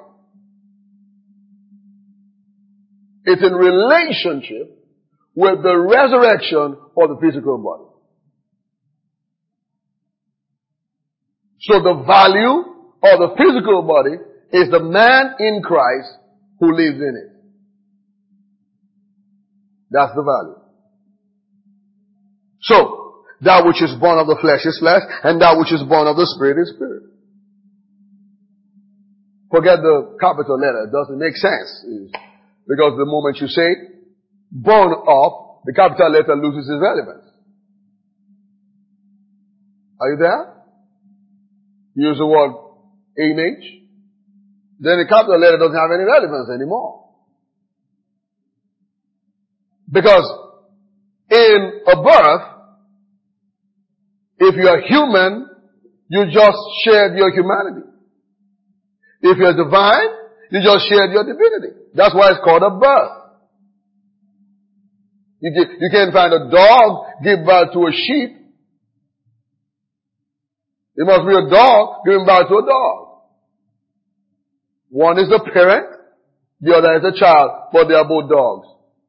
It's in relationship with the resurrection of the physical body. So the value of the physical body is the man in Christ who lives in it. That's the value. So, that which is born of the flesh is flesh, and that which is born of the spirit is spirit. Forget the capital letter. It doesn't make sense. Because the moment you say born of, the capital letter loses its relevance. Are you there? Use the word A&H. Then the capital letter doesn't have any relevance anymore. Because in a birth, if you are human, you just shared your humanity. If you're divine, you just shared your divinity. That's why it's called a birth. You can't find a dog give birth to a sheep. It must be a dog giving birth to a dog. One is a parent, the other is a child, but they are both dogs.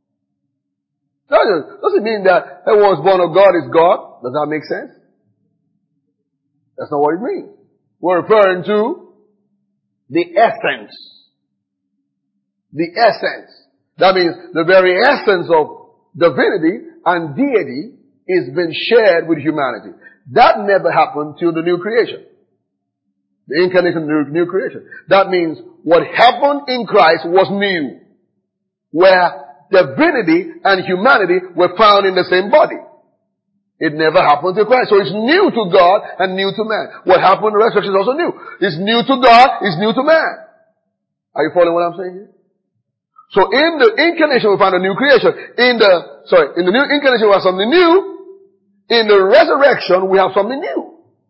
Doesn't mean that everyone's born of God is God. Does that make sense? That's not what it means. We're referring to the essence. The essence. That means the very essence of divinity and deity is being shared with humanity. That never happened till the new creation. The incarnation of the new creation. That means what happened in Christ was new. Where divinity and humanity were found in the same body. It never happened to Christ. So it's new to God and new to man. What happened in the resurrection is also new. It's new to God, it's new to man. Are you following what I'm saying here? So in the incarnation we find a new creation. In the new incarnation we have something new. In the resurrection we have something new.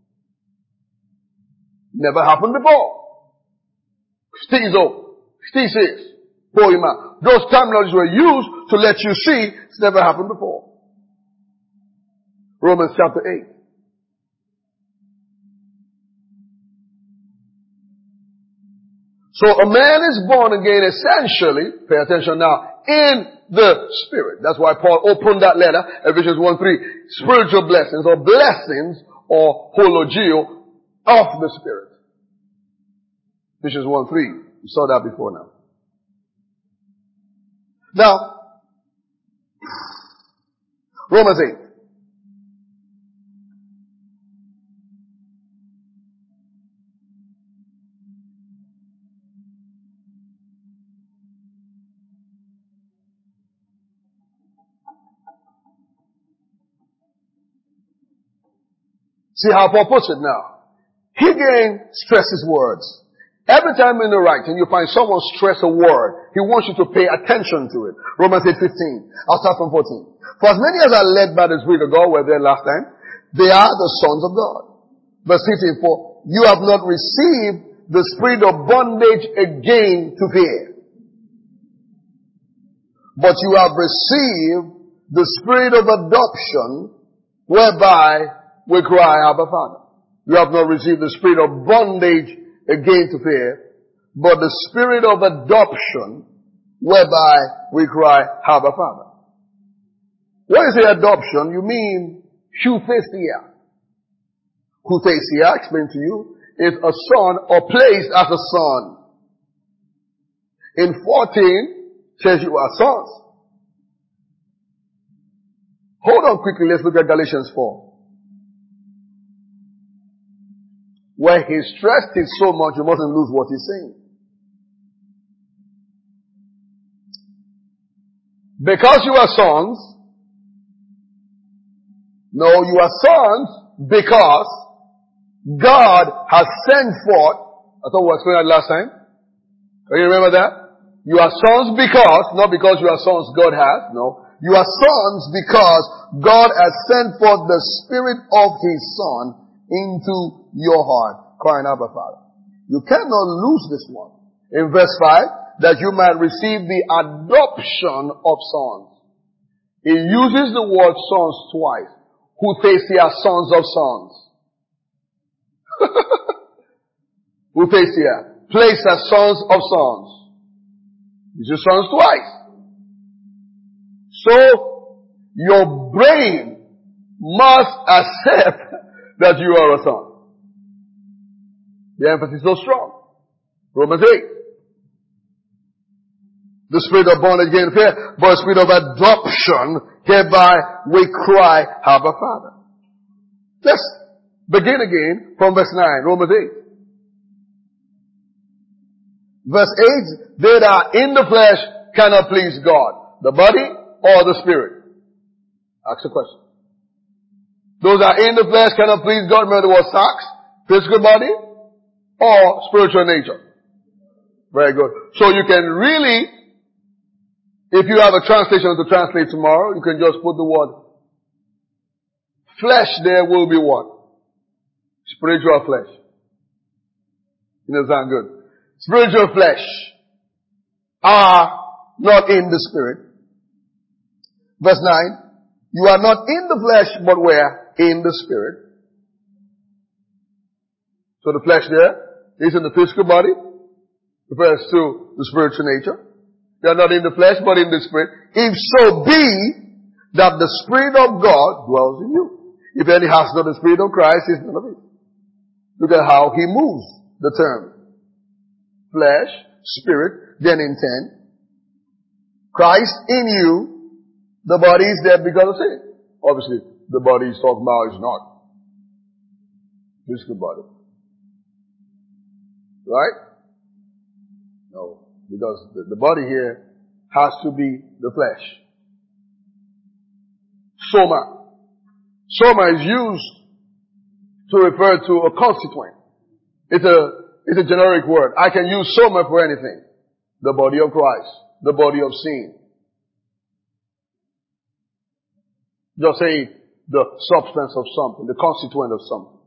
Never happened before. Stizo, thesis, poema. Those terminologies were used to let you see it's never happened before. Romans chapter 8. So a man is born again essentially, pay attention now, in the Spirit. That's why Paul opened that letter, Ephesians 1:3, spiritual blessings or hologio of the Spirit. Ephesians 1:3. You saw that before now. Now, Romans 8. See how Paul puts it now. He again stresses words. Every time in the writing you find someone stress a word, he wants you to pay attention to it. Romans 8:15. I'll start from 14. For as many as are led by the Spirit of God, were there last time, they are the sons of God. Verse 15. For you have not received the spirit of bondage again to fear, but you have received the spirit of adoption, whereby we cry, Abba Father. You have not received the spirit of bondage again to fear, but the spirit of adoption, whereby we cry, Abba Father. What is the adoption? You mean huthesia. Huthesia, I explain to you, is a son or placed as a son. In 14, says you are sons. Hold on quickly, let's look at Galatians 4. Where he stressed it so much, you mustn't lose what he's saying. Because you are sons, no, you are sons because God has sent forth, I thought we explained that last time. Can you remember that? You are sons because, not because you are sons God has, no. You are sons because God has sent forth the Spirit of His Son into your heart, crying, Abba Father. You cannot lose this one. In verse 5, that you might receive the adoption of sons. He uses the word sons twice. Huthesia, sons of sons. Huthesia, placed as sons of sons. He uses sons twice. So, your brain must accept that you are a son. The emphasis is so strong. Romans 8. The spirit of bondage again fear, but the spirit of adoption, hereby we cry, Abba Father. Let's begin again from verse 9, Romans 8. Verse 8, they that are in the flesh cannot please God. The body or the spirit? Ask the question. Those that are in the flesh cannot please God. Remember the word sarx, physical body or spiritual nature. Very good. So you can really, if you have a translation to translate tomorrow, you can just put the word flesh there will be what? Spiritual flesh. You know, sound good. Spiritual flesh are not in the spirit. Verse 9, you are not in the flesh, but where? In the spirit. So the flesh there is in the physical body, refers to the spiritual nature. You are not in the flesh, but in the spirit. If so be that the Spirit of God dwells in you. If any has not the Spirit of Christ, he is none of it. Look at how he moves the term. Flesh, spirit, then in 10. Christ in you, the body is dead because of sin. Obviously, the body he's talking about is not physical body. Right? No. Because the body here has to be the flesh. Soma. Soma is used to refer to a constituent. It's a generic word. I can use soma for anything. The body of Christ. The body of sin. Just say the substance of something, the constituent of something.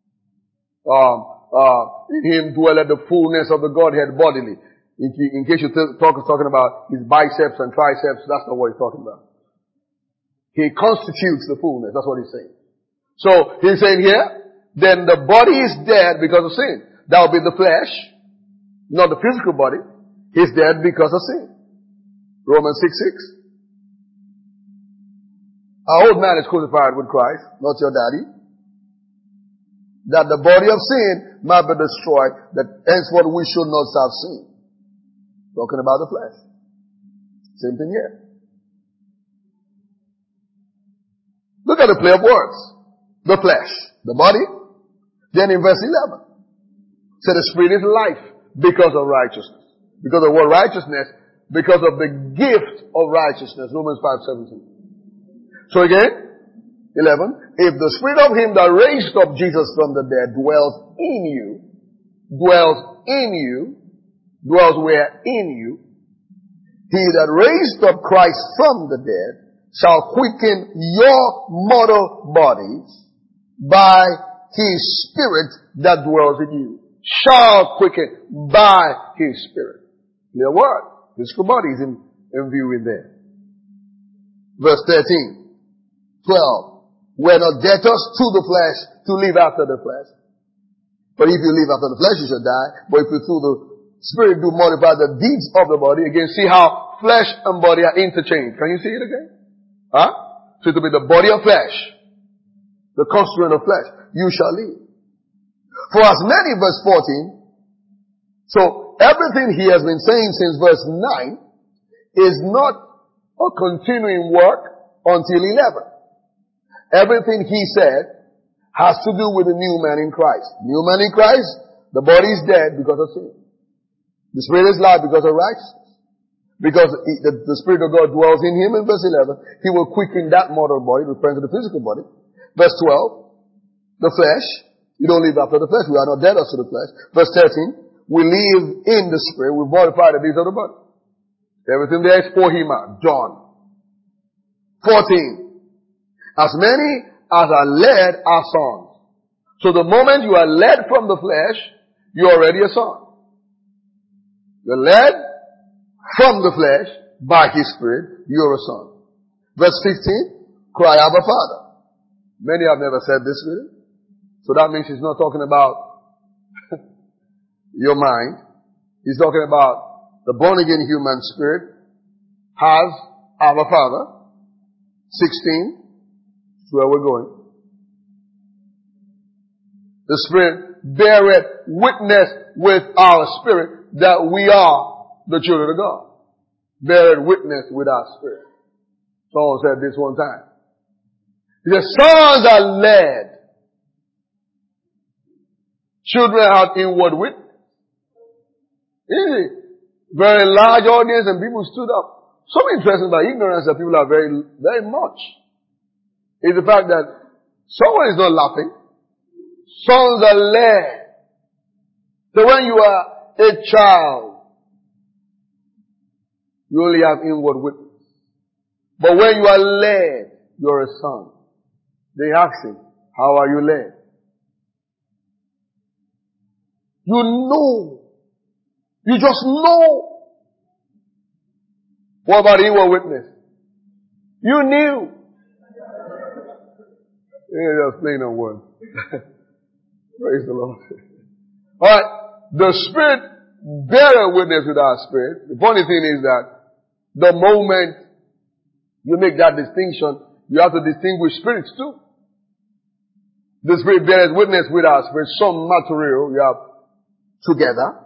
In him dwelleth the fullness of the Godhead bodily. In case you talking about his biceps and triceps, that's not what he's talking about. He constitutes the fullness. That's what he's saying. So he's saying here, then the body is dead because of sin. That will be the flesh, not the physical body. He's dead because of sin. Romans 6:6. Our old man is crucified with Christ, not your daddy. That the body of sin might be destroyed, that henceforth we should not have sin. Talking about the flesh. Same thing here. Look at the play of words. The flesh, the body. Then in verse 11, so the spirit is life because of righteousness. Because of what righteousness? Because of the gift of righteousness. Romans 5:17. So again, 11, if the spirit of him that raised up Jesus from the dead dwells in you, dwells where? In you, he that raised up Christ from the dead shall quicken your mortal bodies by his spirit that dwells in you. Shall quicken by his spirit. Clear word. Physical body is in view in there. Verse 13. 12. We're not debtors to the flesh to live after the flesh. But if you live after the flesh, you shall die. But if you through the Spirit do mortify the deeds of the body, again, see how flesh and body are interchanged. Can you see it again? So it will be the body of flesh, the constituent of flesh. You shall live. For as many, verse 14, so everything he has been saying since verse 9 is not a continuing work until 11. Everything he said has to do with the new man in Christ. New man in Christ, the body is dead because of sin. The spirit is life because of righteousness. Because the Spirit of God dwells in him in verse 11. He will quicken that mortal body, referring to the physical body. Verse 12, the flesh. You don't live after the flesh. We are not dead unto the flesh. Verse 13, we live in the Spirit. We mortify the deeds of the body. Everything there is pohima, John. 14. As many as are led are sons. So the moment you are led from the flesh, you're already a son. You're led from the flesh by his spirit, you're a son. Verse 15, cry Abba Father. Many have never said this really. So that means he's not talking about your mind. He's talking about the born again human spirit has Abba Father. 16. That's where we're going. The Spirit beareth witness with our spirit that we are the children of God. Beareth witness with our spirit. Someone said this one time. He said, sons are led. Children have inward witness. Easy. Very large audience and people stood up. So interesting about ignorance that people are very, very much is the fact that someone is not laughing. Songs are led. So when you are a child, you only have inward witness. But when you are led, you're a son. They ask him, how are you led? You know. You just know. What about inward witness? You knew. Yeah, just plain on word. Praise the Lord. Alright. The Spirit bear witness with our spirit. The funny thing is that the moment you make that distinction, you have to distinguish spirits too. The Spirit bears witness with our spirit. Some material you have together.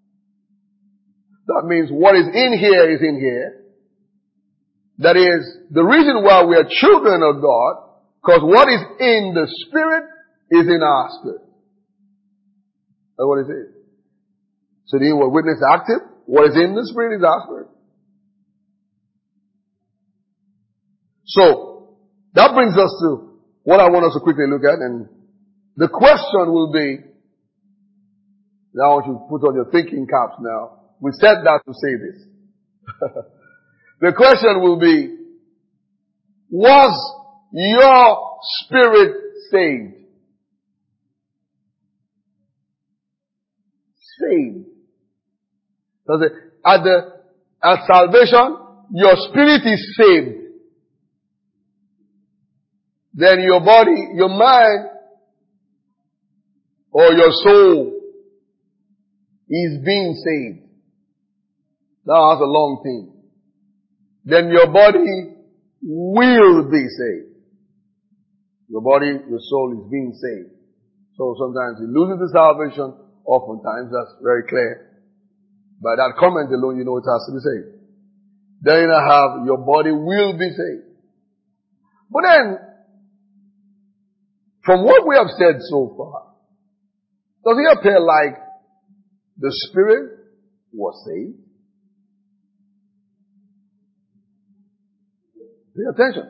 That means what is in here is in here. That is the reason why we are children of God, because what is in the Spirit is in our spirit. That's what it is. So the inward witness is active. What is in the Spirit is our spirit. So, that brings us to what I want us to quickly look at, and the question will be, now I want you to put on your thinking caps now. We said that to say this. The question will be, was your spirit saved? Saved. Does it, at salvation, your spirit is saved. Then your body, your mind, or your soul is being saved. Now that's a long thing. Then your body will be saved. Your body, your soul is being saved. So sometimes you lose the salvation, oftentimes that's very clear. By that comment alone, you know it has to be saved. Then you have your body will be saved. But then, from what we have said so far, does it appear like the Spirit was saved? Pay attention.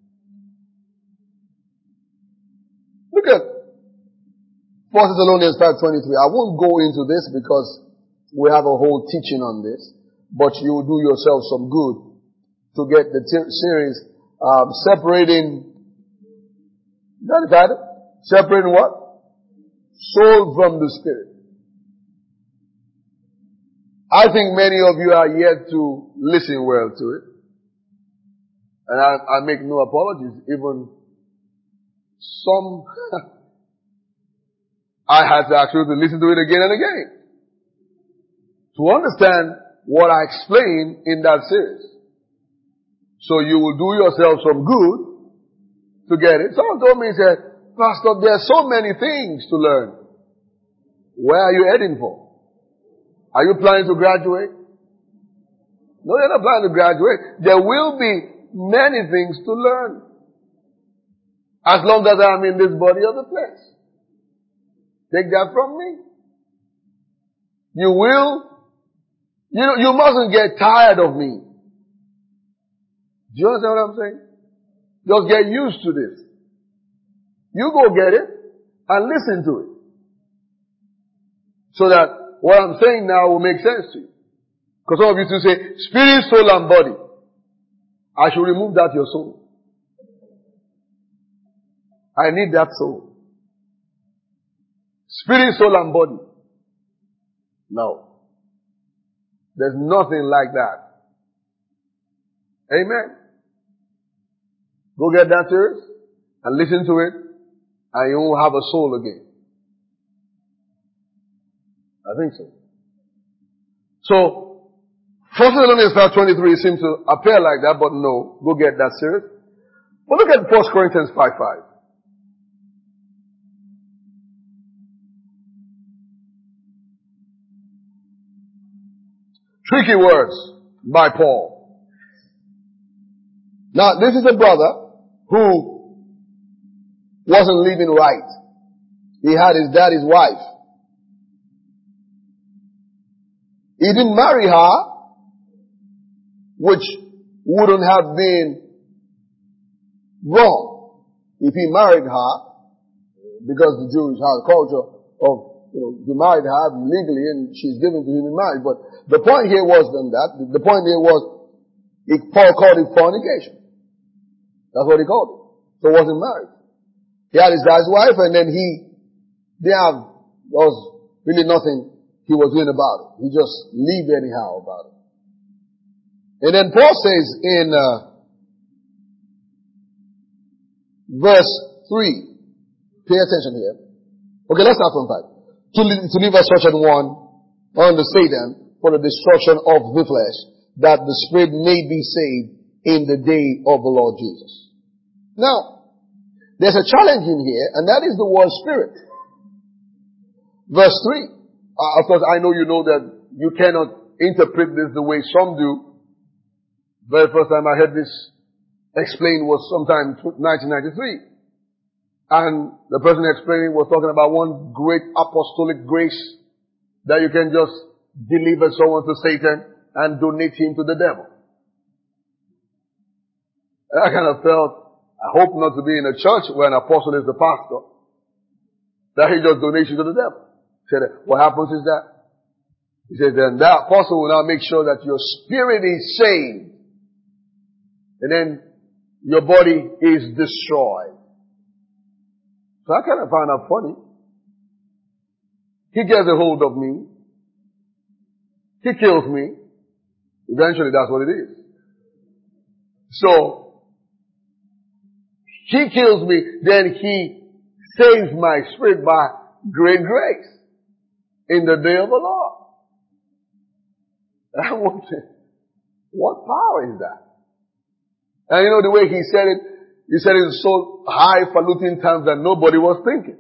Look at 1 Thessalonians 5:23. I won't go into this because we have a whole teaching on this, but you will do yourself some good to get the series separating. Is that the title? Separating what? Soul from the Spirit. I think many of you are yet to listen well to it. And I make no apologies. Even some, I had to actually listen to it again and again to understand what I explained in that series. So you will do yourself some good to get it. Someone told me, he said, Pastor, there are so many things to learn. Where are you heading for? Are you planning to graduate? No, you're not planning to graduate. There will be many things to learn. As long as I'm in this body of the flesh. Take that from me. You mustn't get tired of me. Do you understand what I'm saying? Just get used to this. You go get it and listen to it. So that what I'm saying now will make sense to you. Because some of you say, spirit, soul, and body. I should remove that your soul. I need that soul. Spirit, soul, and body. No. There's nothing like that. Amen. Go get that series and listen to it, and you won't have a soul again. I think so. So, 1 Thessalonians 5:23 seems to appear like that, but no. Go get that series. But look at 1 Corinthians 5:5. Tricky words by Paul. Now, this is a brother who wasn't living right. He had his daddy's wife. He didn't marry her, which wouldn't have been wrong if he married her, because the Jewish culture of, he married her legally and she's given to him in marriage. But the point here wasn't that. The point here was, Paul called it fornication. That's what he called it. So he wasn't married. He had his guy's wife, and then there was really nothing he was doing about it. He just lived anyhow about it. And then Paul says in verse 3, pay attention here. Okay, let's start from 5. To leave us such an one under Satan for the destruction of the flesh, that the spirit may be saved in the day of the Lord Jesus. Now, there's a challenge in here, and that is the word spirit. Verse 3. Of course, I know you know that you cannot interpret this the way some do. Very first time I heard this explained was sometime in 1993. And the person explaining was talking about one great apostolic grace that you can just deliver someone to Satan and donate him to the devil. And I kind of felt, I hope not to be in a church where an apostle is the pastor, that he just donates you to the devil. He said, what happens is that, he said, then that apostle will now make sure that your spirit is saved. And then your body is destroyed. So I kind of found that funny. He gets a hold of me. He kills me. Eventually that's what it is. So, he kills me, then he saves my spirit by great grace in the day of the Lord. I wonder, what power is that? And you know the way he said it in so highfalutin terms that nobody was thinking.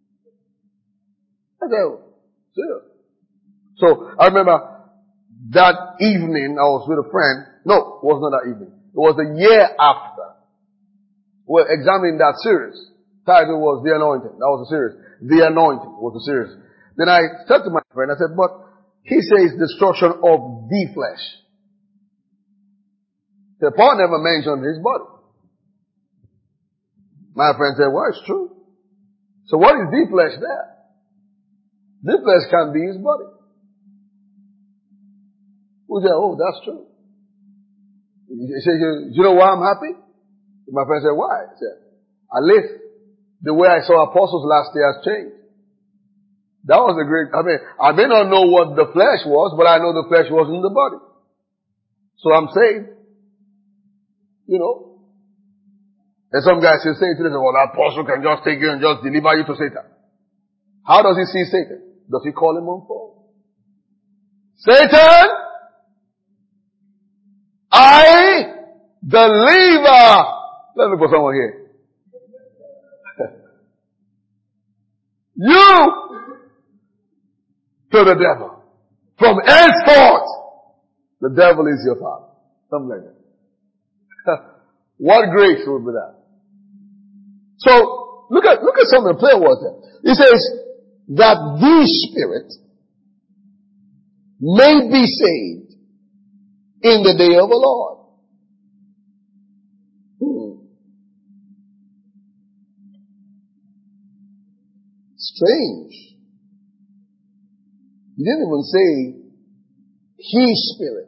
I said, serious. So I remember that evening I was with a friend. No, it was not that evening. It was a year after. We were examining that series. Title was The Anointing. That was the series. The Anointing was the series. Then I said to my friend, I said, but he says destruction of the flesh. So Paul never mentioned his body. My friend said, well, it's true. So what is the flesh there? The flesh can be his body. We said, oh, that's true. He said, you know why I'm happy? My friend said, why? He said, at least the way I saw apostles last year has changed. That was a great, I may not know what the flesh was, but I know the flesh wasn't the body. So I'm saved. You know. And some guys will say to this, well, the apostle can just take you and just deliver you to Satan. How does he see Satan? Does he call him on phone? Satan! The lever! Let's look for someone here. You to the devil. From henceforth, the devil is your father. Something like that. What grace would be that? So, look at some of the prayer words there. It says, that the Spirit may be saved in the day of the Lord. Strange. He didn't even say His Spirit.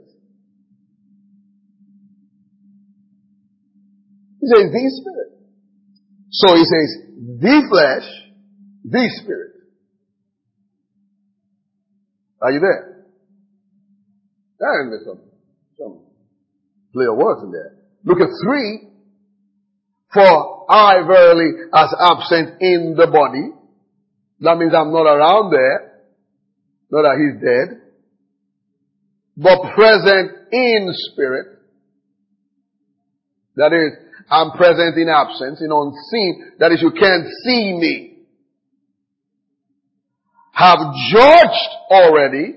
He says the Spirit. So he says the flesh, the Spirit. Are you there? There's some play of words in there. Look at 3. For I verily as absent in the body. That means I'm not around there. Not that he's dead. But present in spirit. That is, I'm present in absence, in unseen. That is, you can't see me. Have judged already.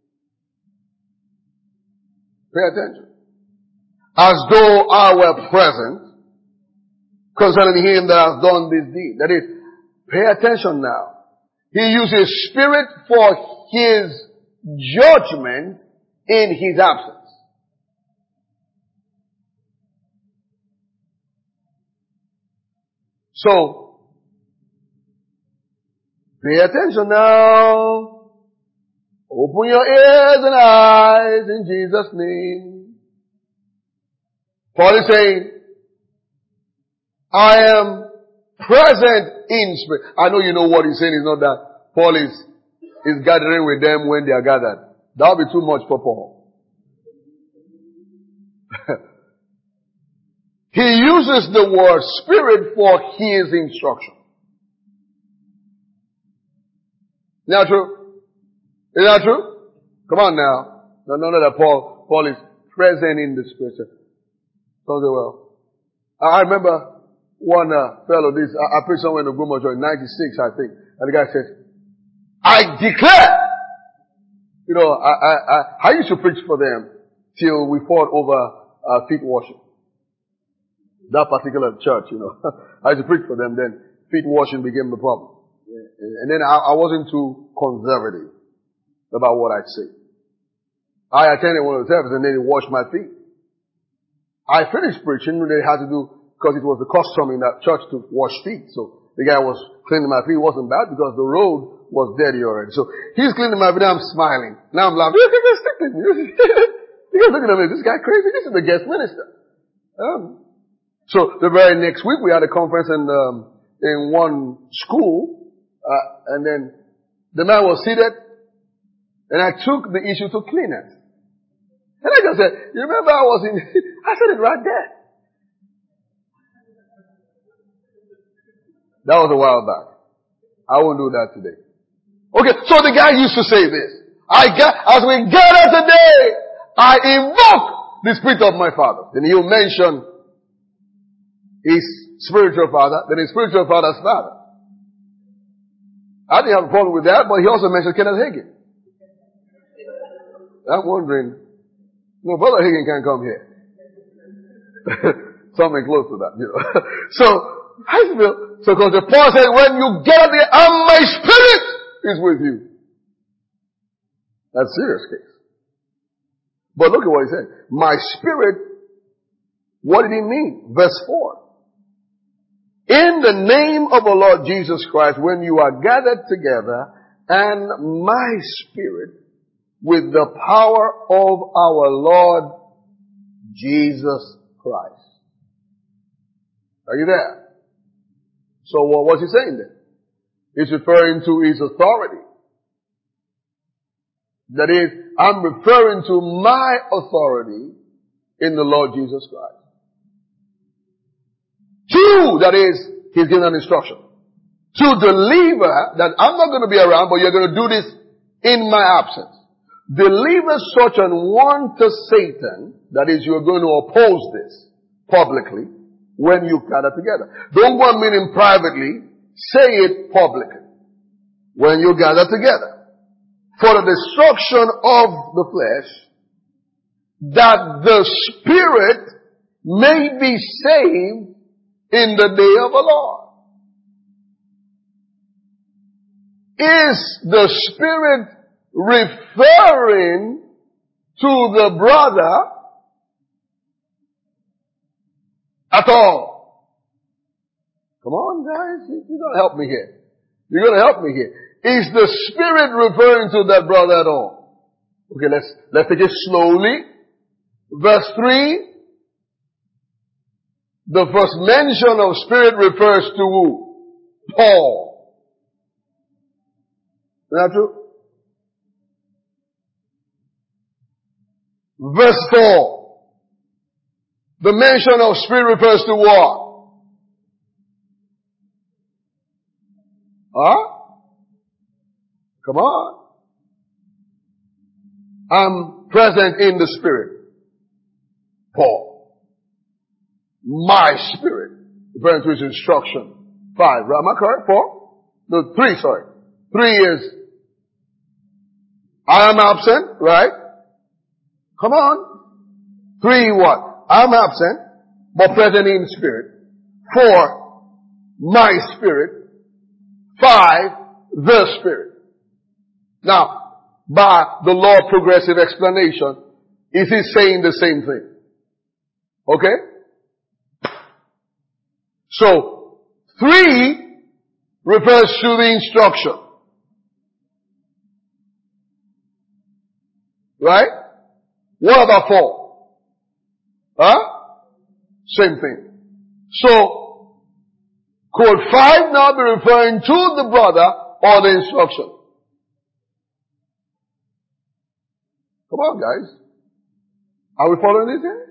Pay attention. As though I were present concerning him that has done this deed. That is, pay attention now. He uses spirit for his judgment in his absence. So, pay attention now. Open your ears and eyes in Jesus' name. Paul is saying, I am present in spirit. I know you know what he's saying is not that Paul is gathering with them when they are gathered. That would be too much for Paul. He uses the word spirit for his instruction. Isn't that true? Isn't that true? Come on now. No, that Paul is present in the spirit. So well. I remember one fellow, I preached somewhere in the Guma Church in 96, I think. And the guy says, I declare! You know, I used to preach for them till we fought over feet washing. That particular church, you know. I used to preach for them, then feet washing became the problem. And then I wasn't too conservative about what I'd say. I attended one of the services and then he washed my feet. I finished preaching, they had to do, because it was the custom in that church to wash feet. So the guy was cleaning my feet. It wasn't bad because the road was dirty already. So he's cleaning my feet, I'm smiling. Now I'm laughing. You guys looking at me, this guy crazy? This is the guest minister. So the very next week we had a conference in one school, and then the man was seated, and I took the issue to cleaners. And I just said, you remember I said it right there. That was a while back. I won't do that today. Okay, so the guy used to say this. As we gather today, I invoke the spirit of my father. Then he'll mention his spiritual father, then his spiritual father's father. I didn't have a problem with that, but he also mentioned Kenneth Hagin. I'm wondering, no, Brother Hagin can't come here. Something close to that, you know. So, I feel, because the Paul said, when you get there, and my spirit is with you. That's a serious case. But look at what he said. My spirit, what did he mean? Verse 4. In the name of the Lord Jesus Christ, when you are gathered together, and my spirit, with the power of our Lord Jesus Christ. Are you there? So what was he saying then? He's referring to his authority. That is, I'm referring to my authority in the Lord Jesus Christ. Two, that is, he's given an instruction. To deliver, that I'm not going to be around, but you're going to do this in my absence. Deliver such an one to Satan, that is, you're going to oppose this publicly when you gather together. Don't go and meet him privately, say it publicly when you gather together. For the destruction of the flesh, that the spirit may be saved in the day of the Lord. Is the spirit referring to the brother at all? Come on, guys, you're going to help me here. You're going to help me here. Is the spirit referring to that brother at all? Okay, let's take it slowly. Verse 3. The first mention of spirit refers to who? Paul. Is that true? Verse 4. The mention of spirit refers to what? Huh? Come on. I'm present in the spirit. Paul. My spirit. Referring to his instruction. 5. Right? Am I correct? 4? No, 3, sorry. 3 is, I am absent, right? Come on. 3, what? I'm absent, but present in spirit. 4, my spirit. 5, the spirit. Now, by the law of progressive explanation, is he saying the same thing? Okay? So, 3 refers to the instruction. Right? What about 4? Huh? Same thing. So, could 5 now be referring to the brother or the instruction? Come on, guys. Are we following this here?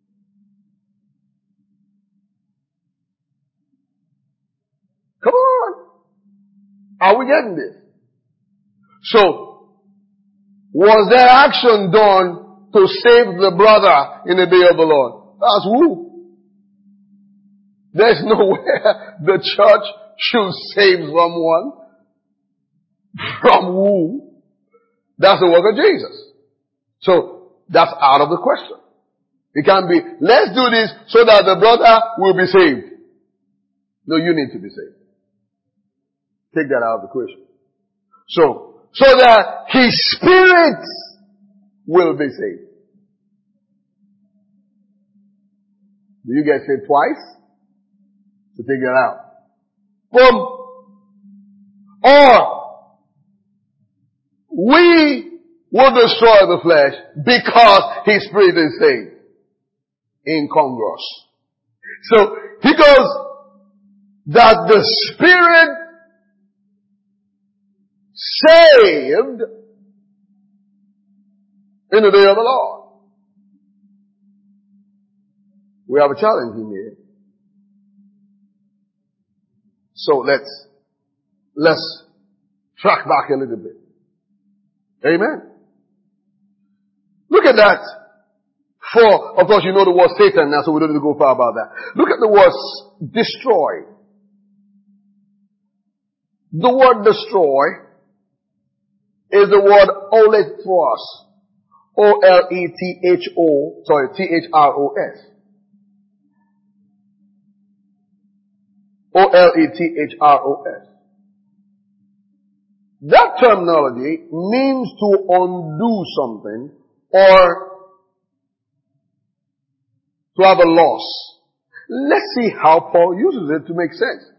Come on. Are we getting this? So, was there action done to save the brother in the day of the Lord? That's who. There's nowhere the church should save someone from who. That's the work of Jesus. So, that's out of the question. It can't be, let's do this so that the brother will be saved. No, you need to be saved. Take that out of the question. So that his spirit will be saved. Do you get saved twice? So take that out. Boom. Or we will destroy the flesh because his spirit is saved. Incongruous. So he goes that the spirit saved in the day of the Lord. We have a challenge in here. So let's track back a little bit. Amen. Look at that. For, of course, you know the word Satan now, so we don't need to go far about that. Look at the word destroy. The word destroy is the word olethros. Thros. Olethros. That terminology means to undo something or to have a loss. Let's see how Paul uses it to make sense.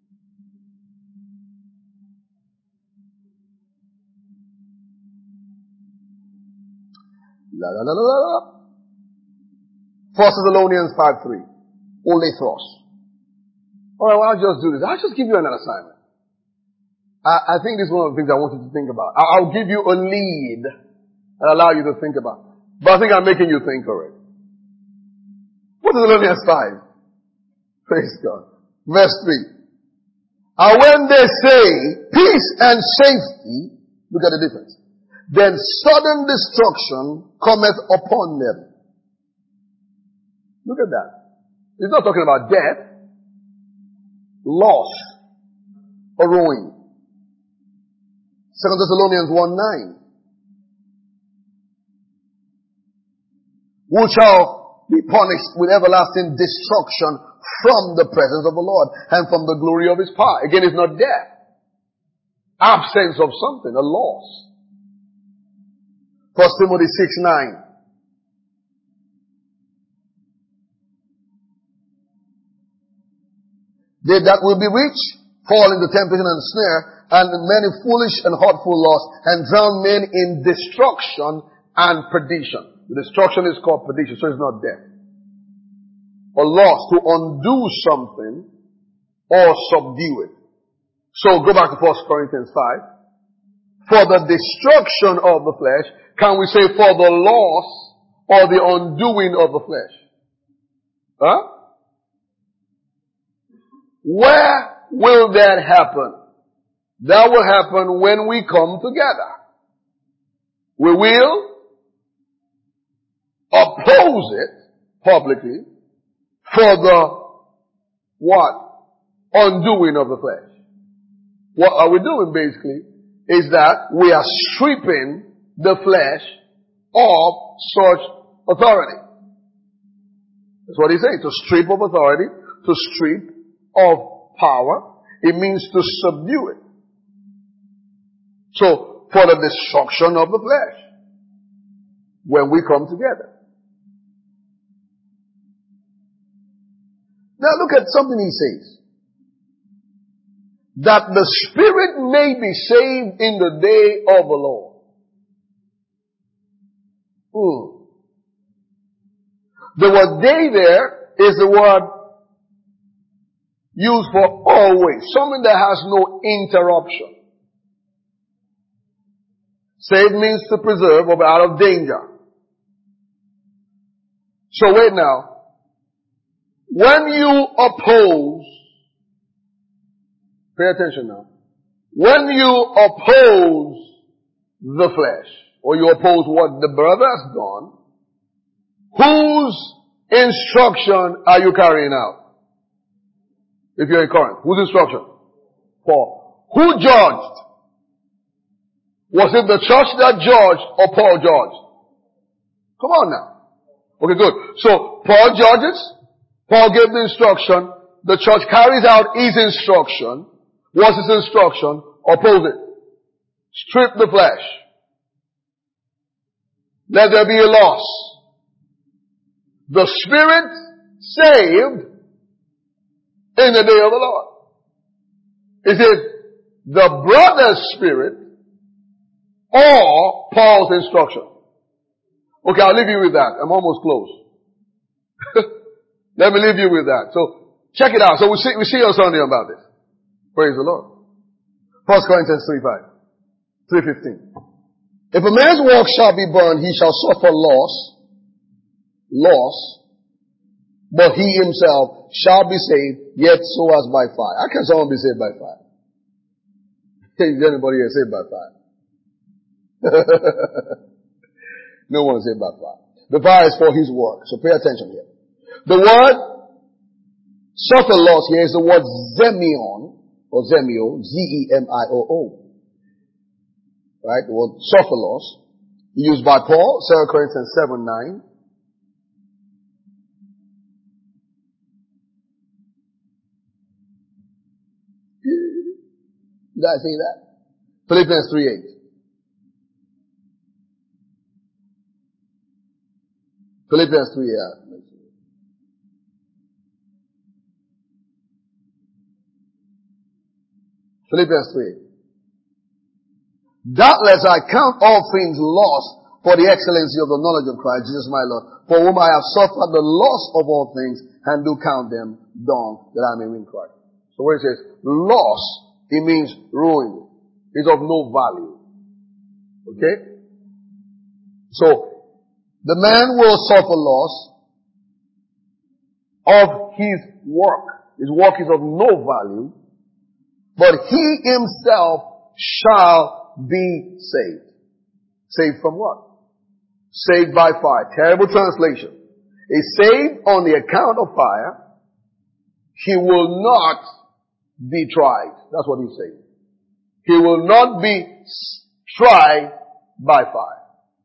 La la la la la. 1 Thessalonians 5:3. Olethros. Alright, well, I'll just do this. I'll just give you an assignment. I think this is one of the things I want you to think about. I'll give you a lead and allow you to think about. But I think I'm making you think already. 1 Thessalonians 5. Praise God. Verse 3. And when they say peace and safety, look at the difference. Then sudden destruction cometh upon them. Look at that. He's not talking about death, loss, or ruin. 2 Thessalonians 1:9. Who shall be punished with everlasting destruction from the presence of the Lord and from the glory of his power. Again, it's not death. Absence of something, a loss. 1 Timothy 6:9. They that will be rich fall into temptation and snare, and many foolish and hurtful lusts, and drown men in destruction and perdition. The destruction is called perdition, so it's not death. Or loss, to undo something or subdue it. So go back to 1 Corinthians 5. For the destruction of the flesh, can we say for the loss or the undoing of the flesh? Huh? Where will that happen? That will happen when we come together. We will oppose it publicly for the what? Undoing of the flesh. What are we doing basically is that we are stripping the flesh of such authority. That's what he's saying. To strip of authority, to strip of power. It means to subdue it. So, for the destruction of the flesh when we come together. Now look at something he says. That the spirit may be saved in the day of the Lord. The word day there is the word used for always. Something that has no interruption. Save means to preserve or be out of danger. So wait now. When you oppose, pay attention now. When you oppose the flesh, or you oppose what the brother has done, whose instruction are you carrying out? If you're in Corinth, whose instruction? Paul. Who judged? Was it the church that judged or Paul judged? Come on now. Okay, good. So, Paul judges. Paul gave the instruction. The church carries out his instruction. What's his instruction? Oppose it. Strip the flesh. Let there be a loss. The Spirit saved in the day of the Lord. Is it the brother's spirit or Paul's instruction? Okay, I'll leave you with that. I'm almost close. Let me leave you with that. So, check it out. So we see on Sunday about this. Praise the Lord. 1 Corinthians 3:15. If a man's work shall be burned, he shall suffer loss, but he himself shall be saved, yet so as by fire. How can someone be saved by fire? Is anybody here saved by fire? No one is saved by fire. The fire is for his work, so pay attention here. The word suffer loss here is the word zemion, or zemio, Z-E-M-I-O-O. Right? The word suffer loss, used by Paul, 2 Corinthians 7:9. Did I say that? Philippians 3:8. Philippians 3:8. Philippians 3:8. Doubtless I count all things lost for the excellency of the knowledge of Christ Jesus my Lord, for whom I have suffered the loss of all things, and do count them dung, that I may win Christ. So when it says loss, it means ruin. It's of no value. Okay? So, the man will suffer loss of his work. His work is of no value, but he himself shall be saved. Saved from what? Saved by fire. Terrible translation. Is saved on the account of fire. He will not be tried. That's what he's saying. He will not be tried by fire.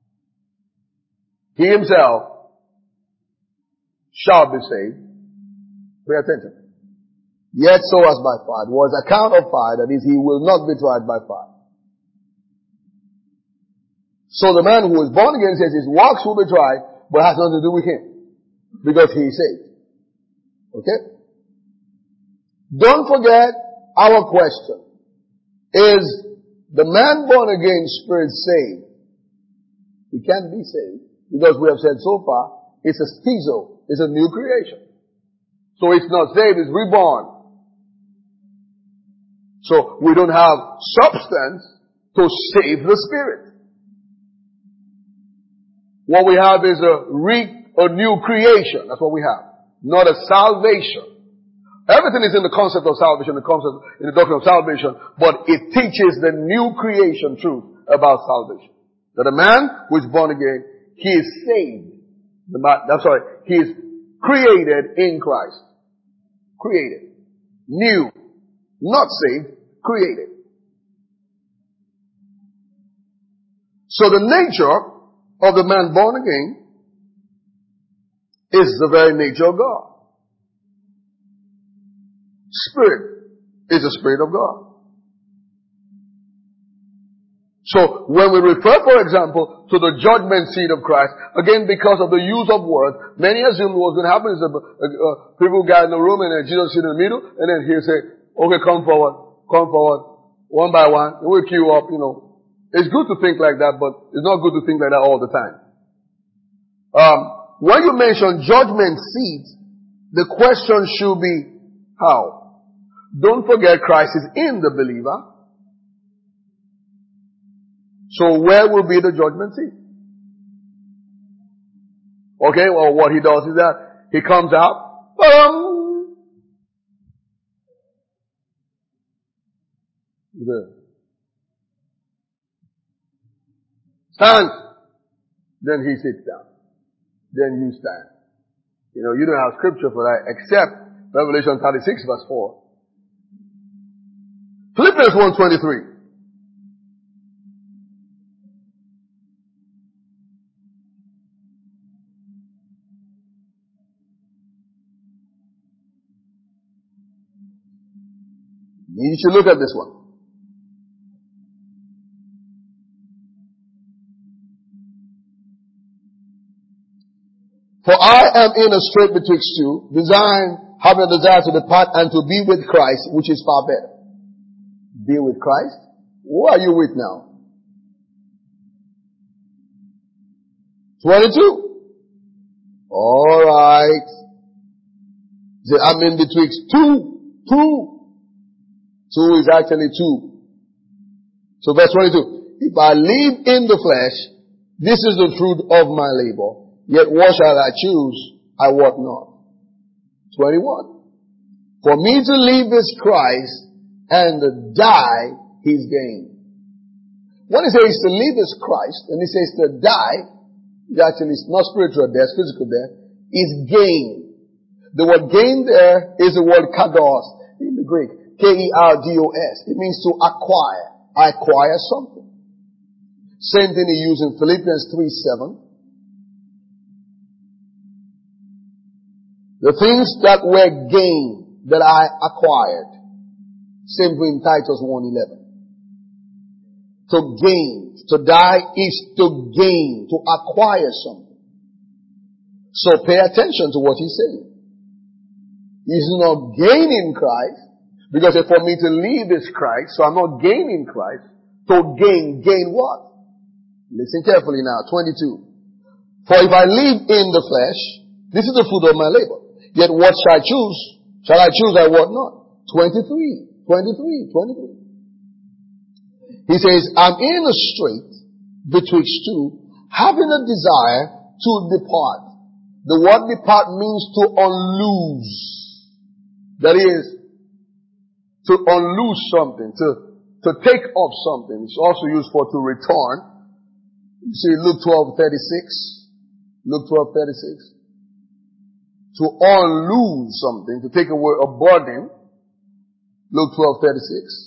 He himself shall be saved. Pay attention. Yet so as by fire. It was account of fire, that is, he will not be tried by fire. So the man who is born again says his works will be tried, but has nothing to do with him. Because he is saved. Okay? Don't forget our question. Is the man born again spirit saved? He can't be saved. Because we have said so far, it's a schizo. It's a new creation. So it's not saved, it's reborn. So we don't have substance to save the spirit. What we have is a new creation. That's what we have. Not a salvation. Everything is in the concept of salvation, in the doctrine of salvation, but it teaches the new creation truth about salvation. That a man who is born again, he is saved. He is created in Christ. Created. New. Not saved, created. So the nature of the man born again is the very nature of God. Spirit is the Spirit of God. So when we refer, for example, to the judgment seat of Christ, again because of the use of words, many assume what's going to happen is that people got in the room and then Jesus sit in the middle and then he'll say, okay, come forward, one by one, and we'll queue up, you know. It's good to think like that, but it's not good to think like that all the time. When you mention judgment seat, the question should be, how? Don't forget Christ is in the believer. So where will be the judgment seat? Okay, well what he does is that he comes out, stand. Then he sits down. Then you stand. You know, you don't have scripture for that except Revelation 36 verse 4. Philippians 1:23. You should look at this one. For I am in a strait betwixt two, having a desire to depart and to be with Christ, which is far better. Be with Christ? Who are you with now? 22. Alright. So I'm in betwixt two. Two is actually two. So verse 22. If I live in the flesh, this is the fruit of my labor. Yet what shall I choose? I wot not. 21. For me to live is Christ, and to die is gain. When he says to live is Christ, and he says to die, it actually is not spiritual death, physical death, is gain. The word gain there is the word kados in the Greek. K-E-R-D-O-S. It means to acquire. I acquire something. Same thing he used in Philippians 3:7. The things that were gained that I acquired. Same thing in Titus 1:11. To gain. To die is to gain. To acquire something. So pay attention to what he's saying. He's not gaining Christ. Because if for me to live is Christ, so I'm not gaining Christ. To gain what? Listen carefully now, 22. For if I live in the flesh, this is the fruit of my labor. Yet what shall I choose? Shall I choose I what not? 23. He says, I'm in a strait betwixt two, having a desire to depart. The word depart means to unloose. That is, to unloose something, to take off something. It's also used for to return. You see Luke 12:36. Luke 12:36. To unloose something, to take away a burden. Luke 12:36.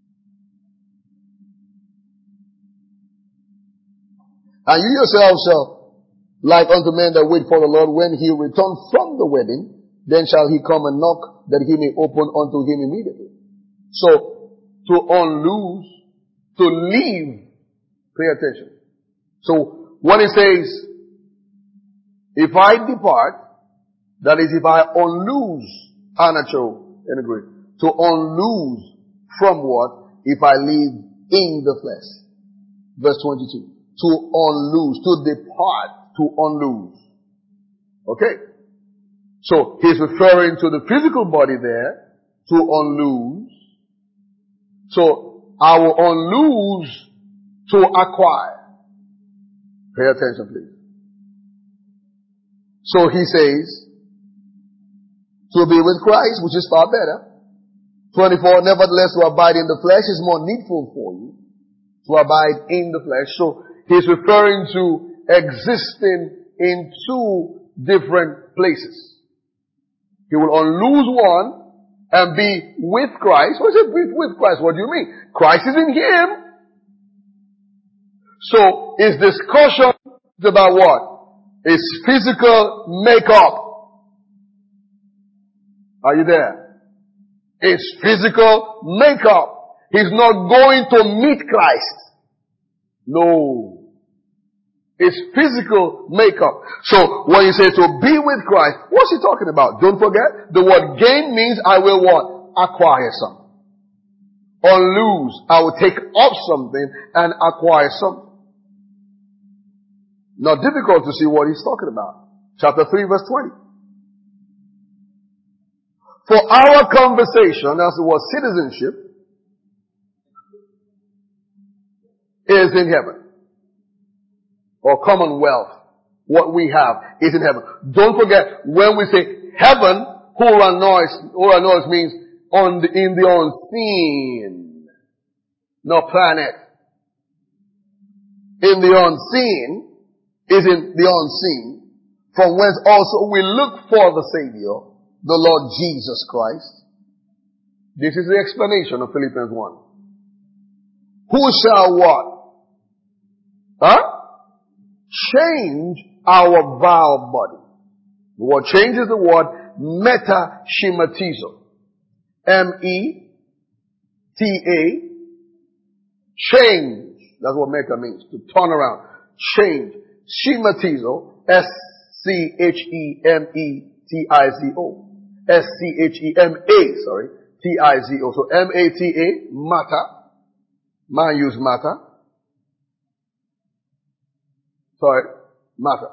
And you yourselves shall like unto men that wait for the Lord when he return from the wedding, then shall he come and knock that he may open unto him immediately. So, to unloose, to leave, pay attention. So, when it says, if I depart, that is if I unloose, anacho in the Greek, to unloose from what? If I live in the flesh. Verse 22. To unloose, to depart, to unloose. Okay? So, he's referring to the physical body there, to unloose. So, I will unloose to acquire. Pay attention, please. So he says, to be with Christ, which is far better. 24, nevertheless to abide in the flesh is more needful for you. To abide in the flesh. So he's referring to existing in two different places. He will unloose one and be with Christ. What is it with Christ? What do you mean? Christ is in him. So his discussion is about what? His physical makeup. Are you there? His physical makeup. He's not going to meet Christ. No. It's physical makeup. So when you say to be with Christ, what's he talking about? Don't forget, the word gain means I will what? Acquire something. Or lose. I will take up something and acquire something. Not difficult to see what he's talking about. Chapter 3 verse 20. For our conversation, as it was citizenship, is in heaven. Or commonwealth. What we have is in heaven. Don't forget, when we say heaven, Huranois means in the unseen. No planet. In the unseen is in the unseen, from whence also we look for the Savior, the Lord Jesus Christ. This is the explanation of Philippians 1. Who shall what? Change our vile body. The word change is the word metashematizo. M-E-T-A. Change. That's what meta means. To turn around. Change. Schematizo. S-C-H-E-M-E-T-I-Z-O. S-C-H-E-M-A, sorry. T-I-Z-O. So M-A-T-A, matter. Man use matter. Sorry, matter.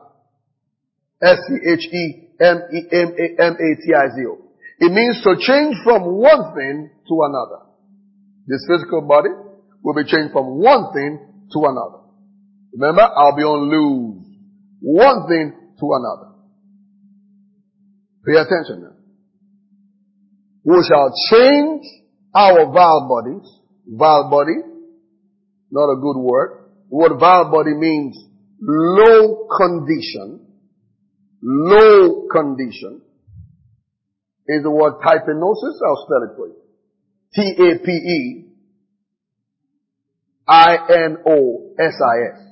S-C-H-E-M-E-M-A-T-I-Z-O. It means to change from one thing to another. This physical body will be changed from one thing to another. Remember, I'll be on loose. One thing to another. Pay attention now. We shall change our vile bodies. Vile body, not a good word. The word vile body means low condition. Low condition is the word typenosis. I'll spell it for you. T-A-P-E-I-N-O-S-I-S.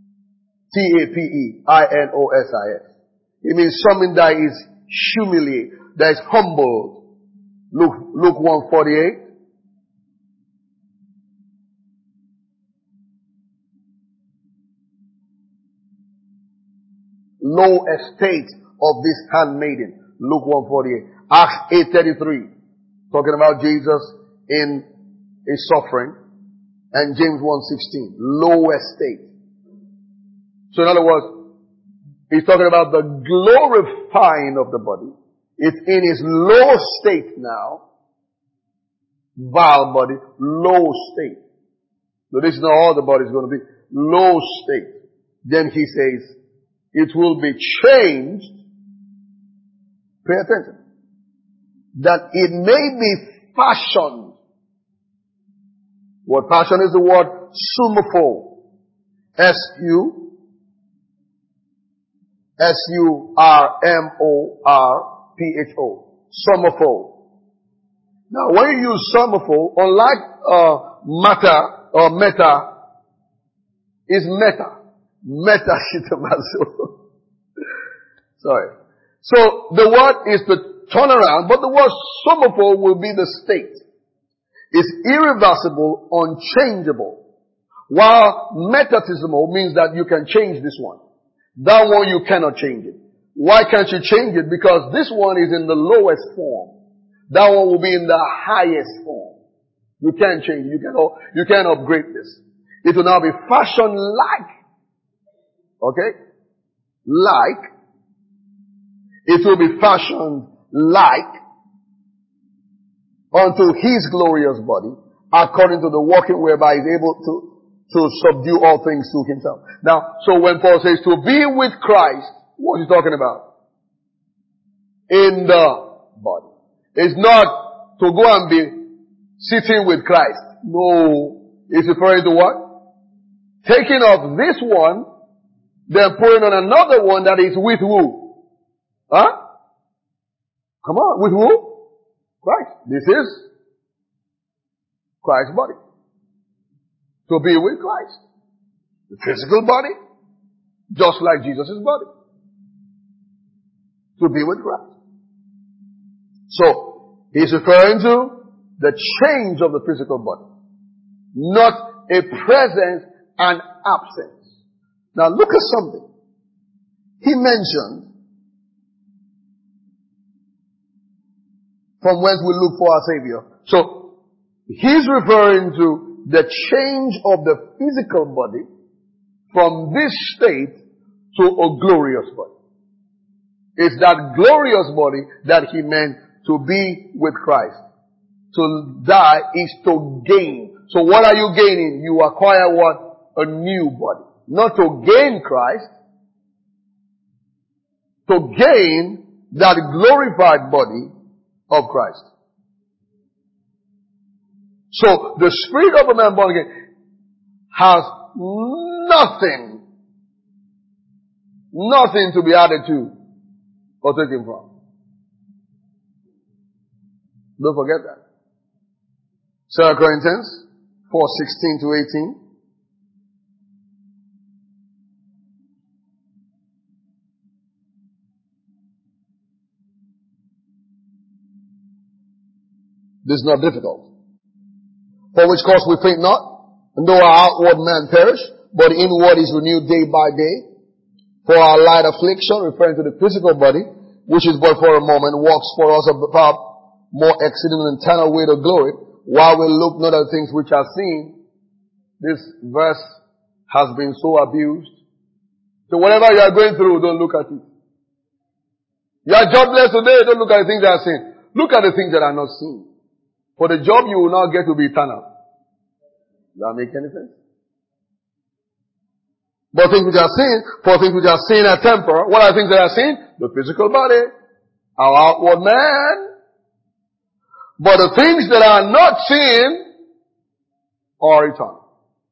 T-A-P-E-I-N-O-S-I-S. It means something that is humiliated, that is humbled. Luke 1:48. Low estate of this handmaiden. Luke 1:48. Acts 8:33. Talking about Jesus in his suffering. And James 1:16. Low estate. So in other words, he's talking about the glorifying of the body. It's in his low state now. Vile body. Low state. So this is not all the body is going to be. Low state. Then he says, it will be changed. Pay attention. That it may be fashioned. What fashion is the word sumopho. S-U-R-M-O-R-P-H-O. Sumopho. Now when you use sumopho, unlike matter or meta, is meta. Meta shitamazo. Sorry. So the word is to turn around, but the word sumopho will be the state. It's irreversible, unchangeable. While metatismo means that you can change this one. That one you cannot change it. Why can't you change it? Because this one is in the lowest form. That one will be in the highest form. You can't change it. You can't upgrade this. It will now be fashioned like. Okay? Like. It will be fashioned like unto his glorious body, according to the working whereby he is able to subdue all things to himself. Now, so when Paul says to be with Christ, what is he talking about? In the body. It's not to go and be sitting with Christ. No. It's referring to what? Taking off this one, then putting on another one that is with who? Huh? Come on, with who? Christ. This is Christ's body. To be with Christ. The physical body, just like Jesus' body. To be with Christ. So, he's referring to the change of the physical body. Not a presence and absence. Now look at something. He mentioned, from whence we look for our Savior. So, he's referring to the change of the physical body from this state to a glorious body. It's that glorious body that he meant to be with Christ. To die is to gain. So what are you gaining? You acquire what? A new body. Not to gain Christ. To gain that glorified body of Christ. So the spirit of a man born again has nothing to be added to or taken from. Don't forget that. 2 Corinthians 4:16 to 18. This is not difficult. For which cause we faint not, and though our outward man perish, but the inward is renewed day by day. For our light affliction, referring to the physical body, which is but for a moment, works for us a far more exceeding and eternal weight of glory, while we look not at things which are seen. This verse has been so abused. So whatever you are going through, don't look at it. You are jobless today, don't look at the things that are seen. Look at the things that are not seen. For the job you will not get to be eternal. Does that make any sense? But things which are seen, for things which are seen are temporal. What are things that are seen? The physical body, our outward man. But the things that are not seen are eternal.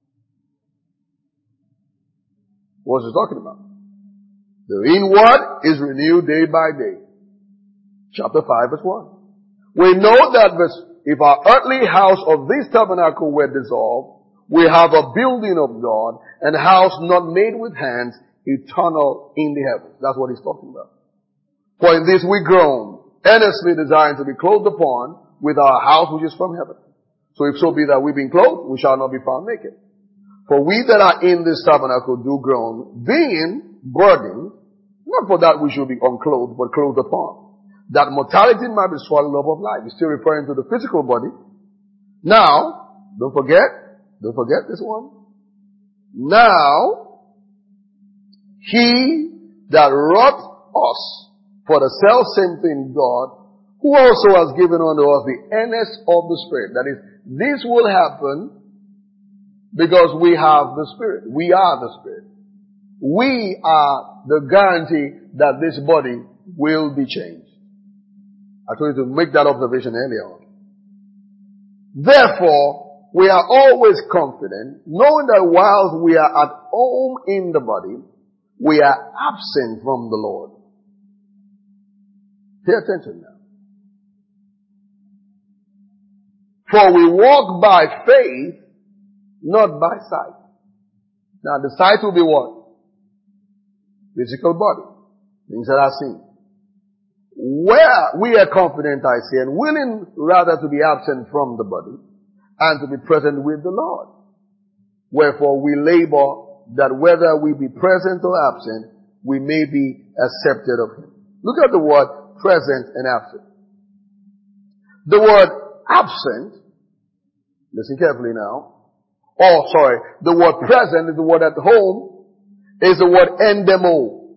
What's he talking about? The inward is renewed day by day. Chapter 5 verse 1. We know that if our earthly house of this tabernacle were dissolved, we have a building of God, and a house not made with hands, eternal in the heavens. That's what he's talking about. For in this we groan, earnestly desiring to be clothed upon with our house which is from heaven. So if so be that we being clothed, we shall not be found naked. For we that are in this tabernacle do groan, being burdened, not for that we should be unclothed, but clothed upon, that mortality might be swallowed up of life. He's still referring to the physical body. Now, don't forget this one. Now, he that wrought us for the selfsame thing God, who also has given unto us the earnest of the Spirit. That is, this will happen because we have the Spirit. We are the Spirit. We are the guarantee that this body will be changed. I told you to make that observation earlier on. Therefore, we are always confident, knowing that whilst we are at home in the body, we are absent from the Lord. Pay attention now. For we walk by faith, not by sight. Now the sight will be what? Physical body. Things that are seen. Where we are confident, I say, and willing rather to be absent from the body, and to be present with the Lord. Wherefore we labor that whether we be present or absent, we may be accepted of Him. Look at the word present and absent. The word absent, listen carefully now. The word present is the word at home, is the word endemo.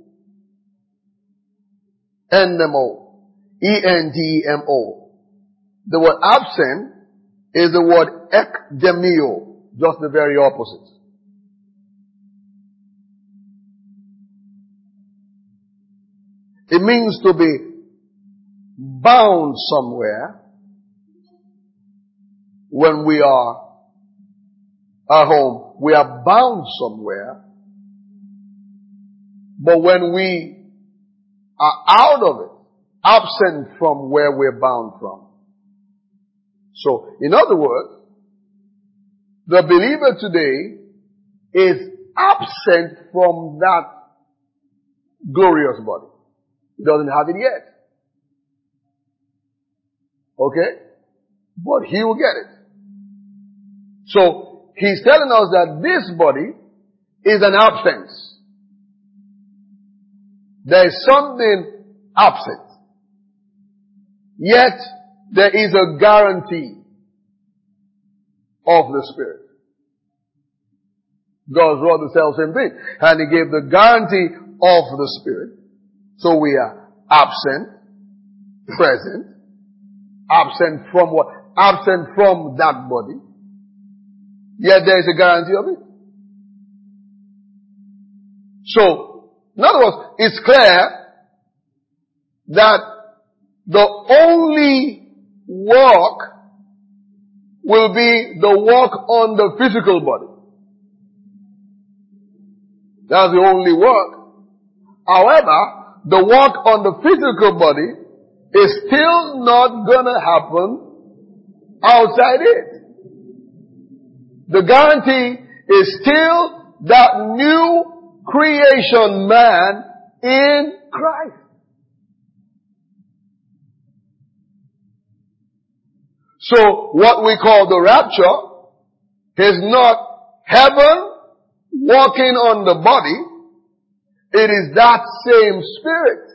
Endemo. E-N-D-E-M-O. The word absent is the word ekdemio, just the very opposite. It means to be bound somewhere when we are at home. We are bound somewhere, but when we are out of it, absent from where we're bound from. So, in other words, the believer today is absent from that glorious body. He doesn't have it yet. Okay? But he will get it. So, he's telling us that this body is an absence. There is something absent. Yet, there is a guarantee of the Spirit. God wrote the same thing. And He gave the guarantee of the Spirit. So we are absent, present, absent from what? Absent from that body. Yet there is a guarantee of it. So, in other words, it's clear that the only work will be the work on the physical body. That's the only work. However, the work on the physical body is still not gonna happen outside it. The guarantee is still that new creation man in Christ. So what we call the rapture is not heaven walking on the body. It is that same Spirit.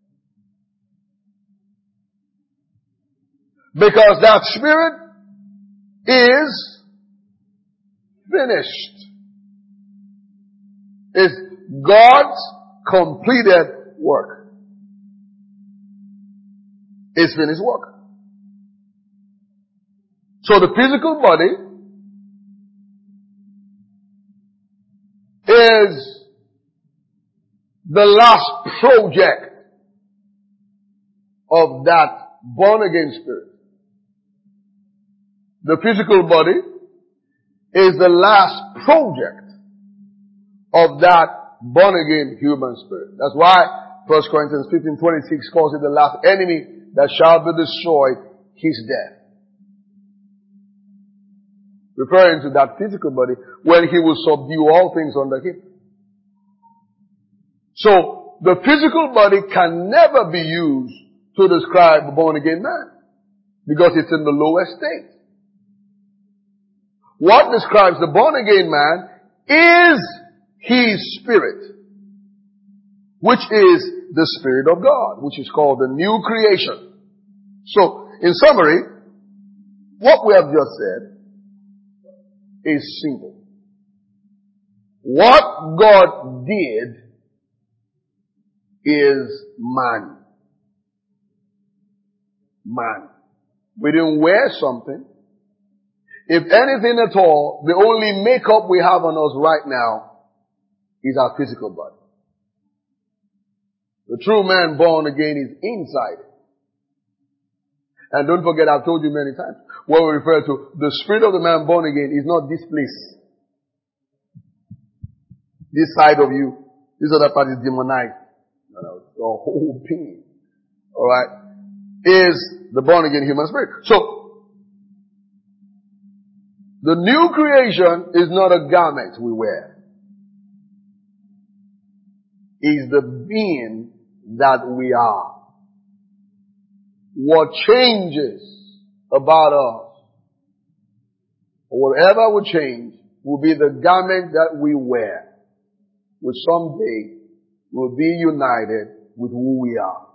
Because that Spirit is finished. It's God's completed work. It's finished work. So the physical body is the last project of that born again spirit. The physical body is the last project of that born again human spirit. That's why 1 Corinthians 15:26 calls it the last enemy that shall be destroyed, his death. Referring to that physical body when he will subdue all things under him. So, the physical body can never be used to describe a born again man. Because it's in the lowest state. What describes the born again man is his spirit. Which is the Spirit of God. Which is called the new creation. So, in summary, what we have just said is simple. What God did is man. Man. We didn't wear something. If anything at all, the only makeup we have on us right now is our physical body. The true man born again is inside. And don't forget, I've told you many times, what we refer to, the spirit of the man born again is not this place. This side of you. This other part is demonized. No, the whole being. Alright? Is the born again human spirit. So, the new creation is not a garment we wear. It's the being that we are. What changes about us, or whatever will change, will be the garment that we wear, which someday will be united with who we are.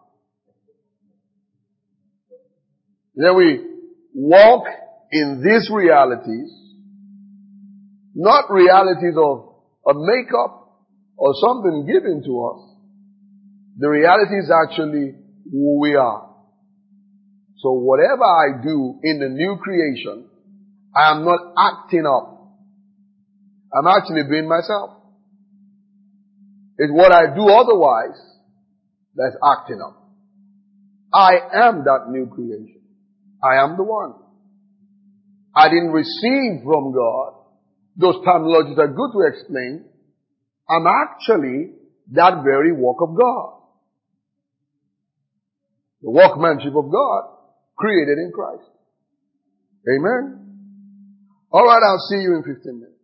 Then we walk in these realities, not realities of a makeup or something given to us. The reality is actually who we are. So whatever I do in the new creation, I am not acting up. I'm actually being myself. It's what I do otherwise that's acting up. I am that new creation. I am the one. I didn't receive from God. Those terminologies are good to explain. I'm actually that very work of God. The workmanship of God created in Christ. Amen. Alright, I'll see you in 15 minutes.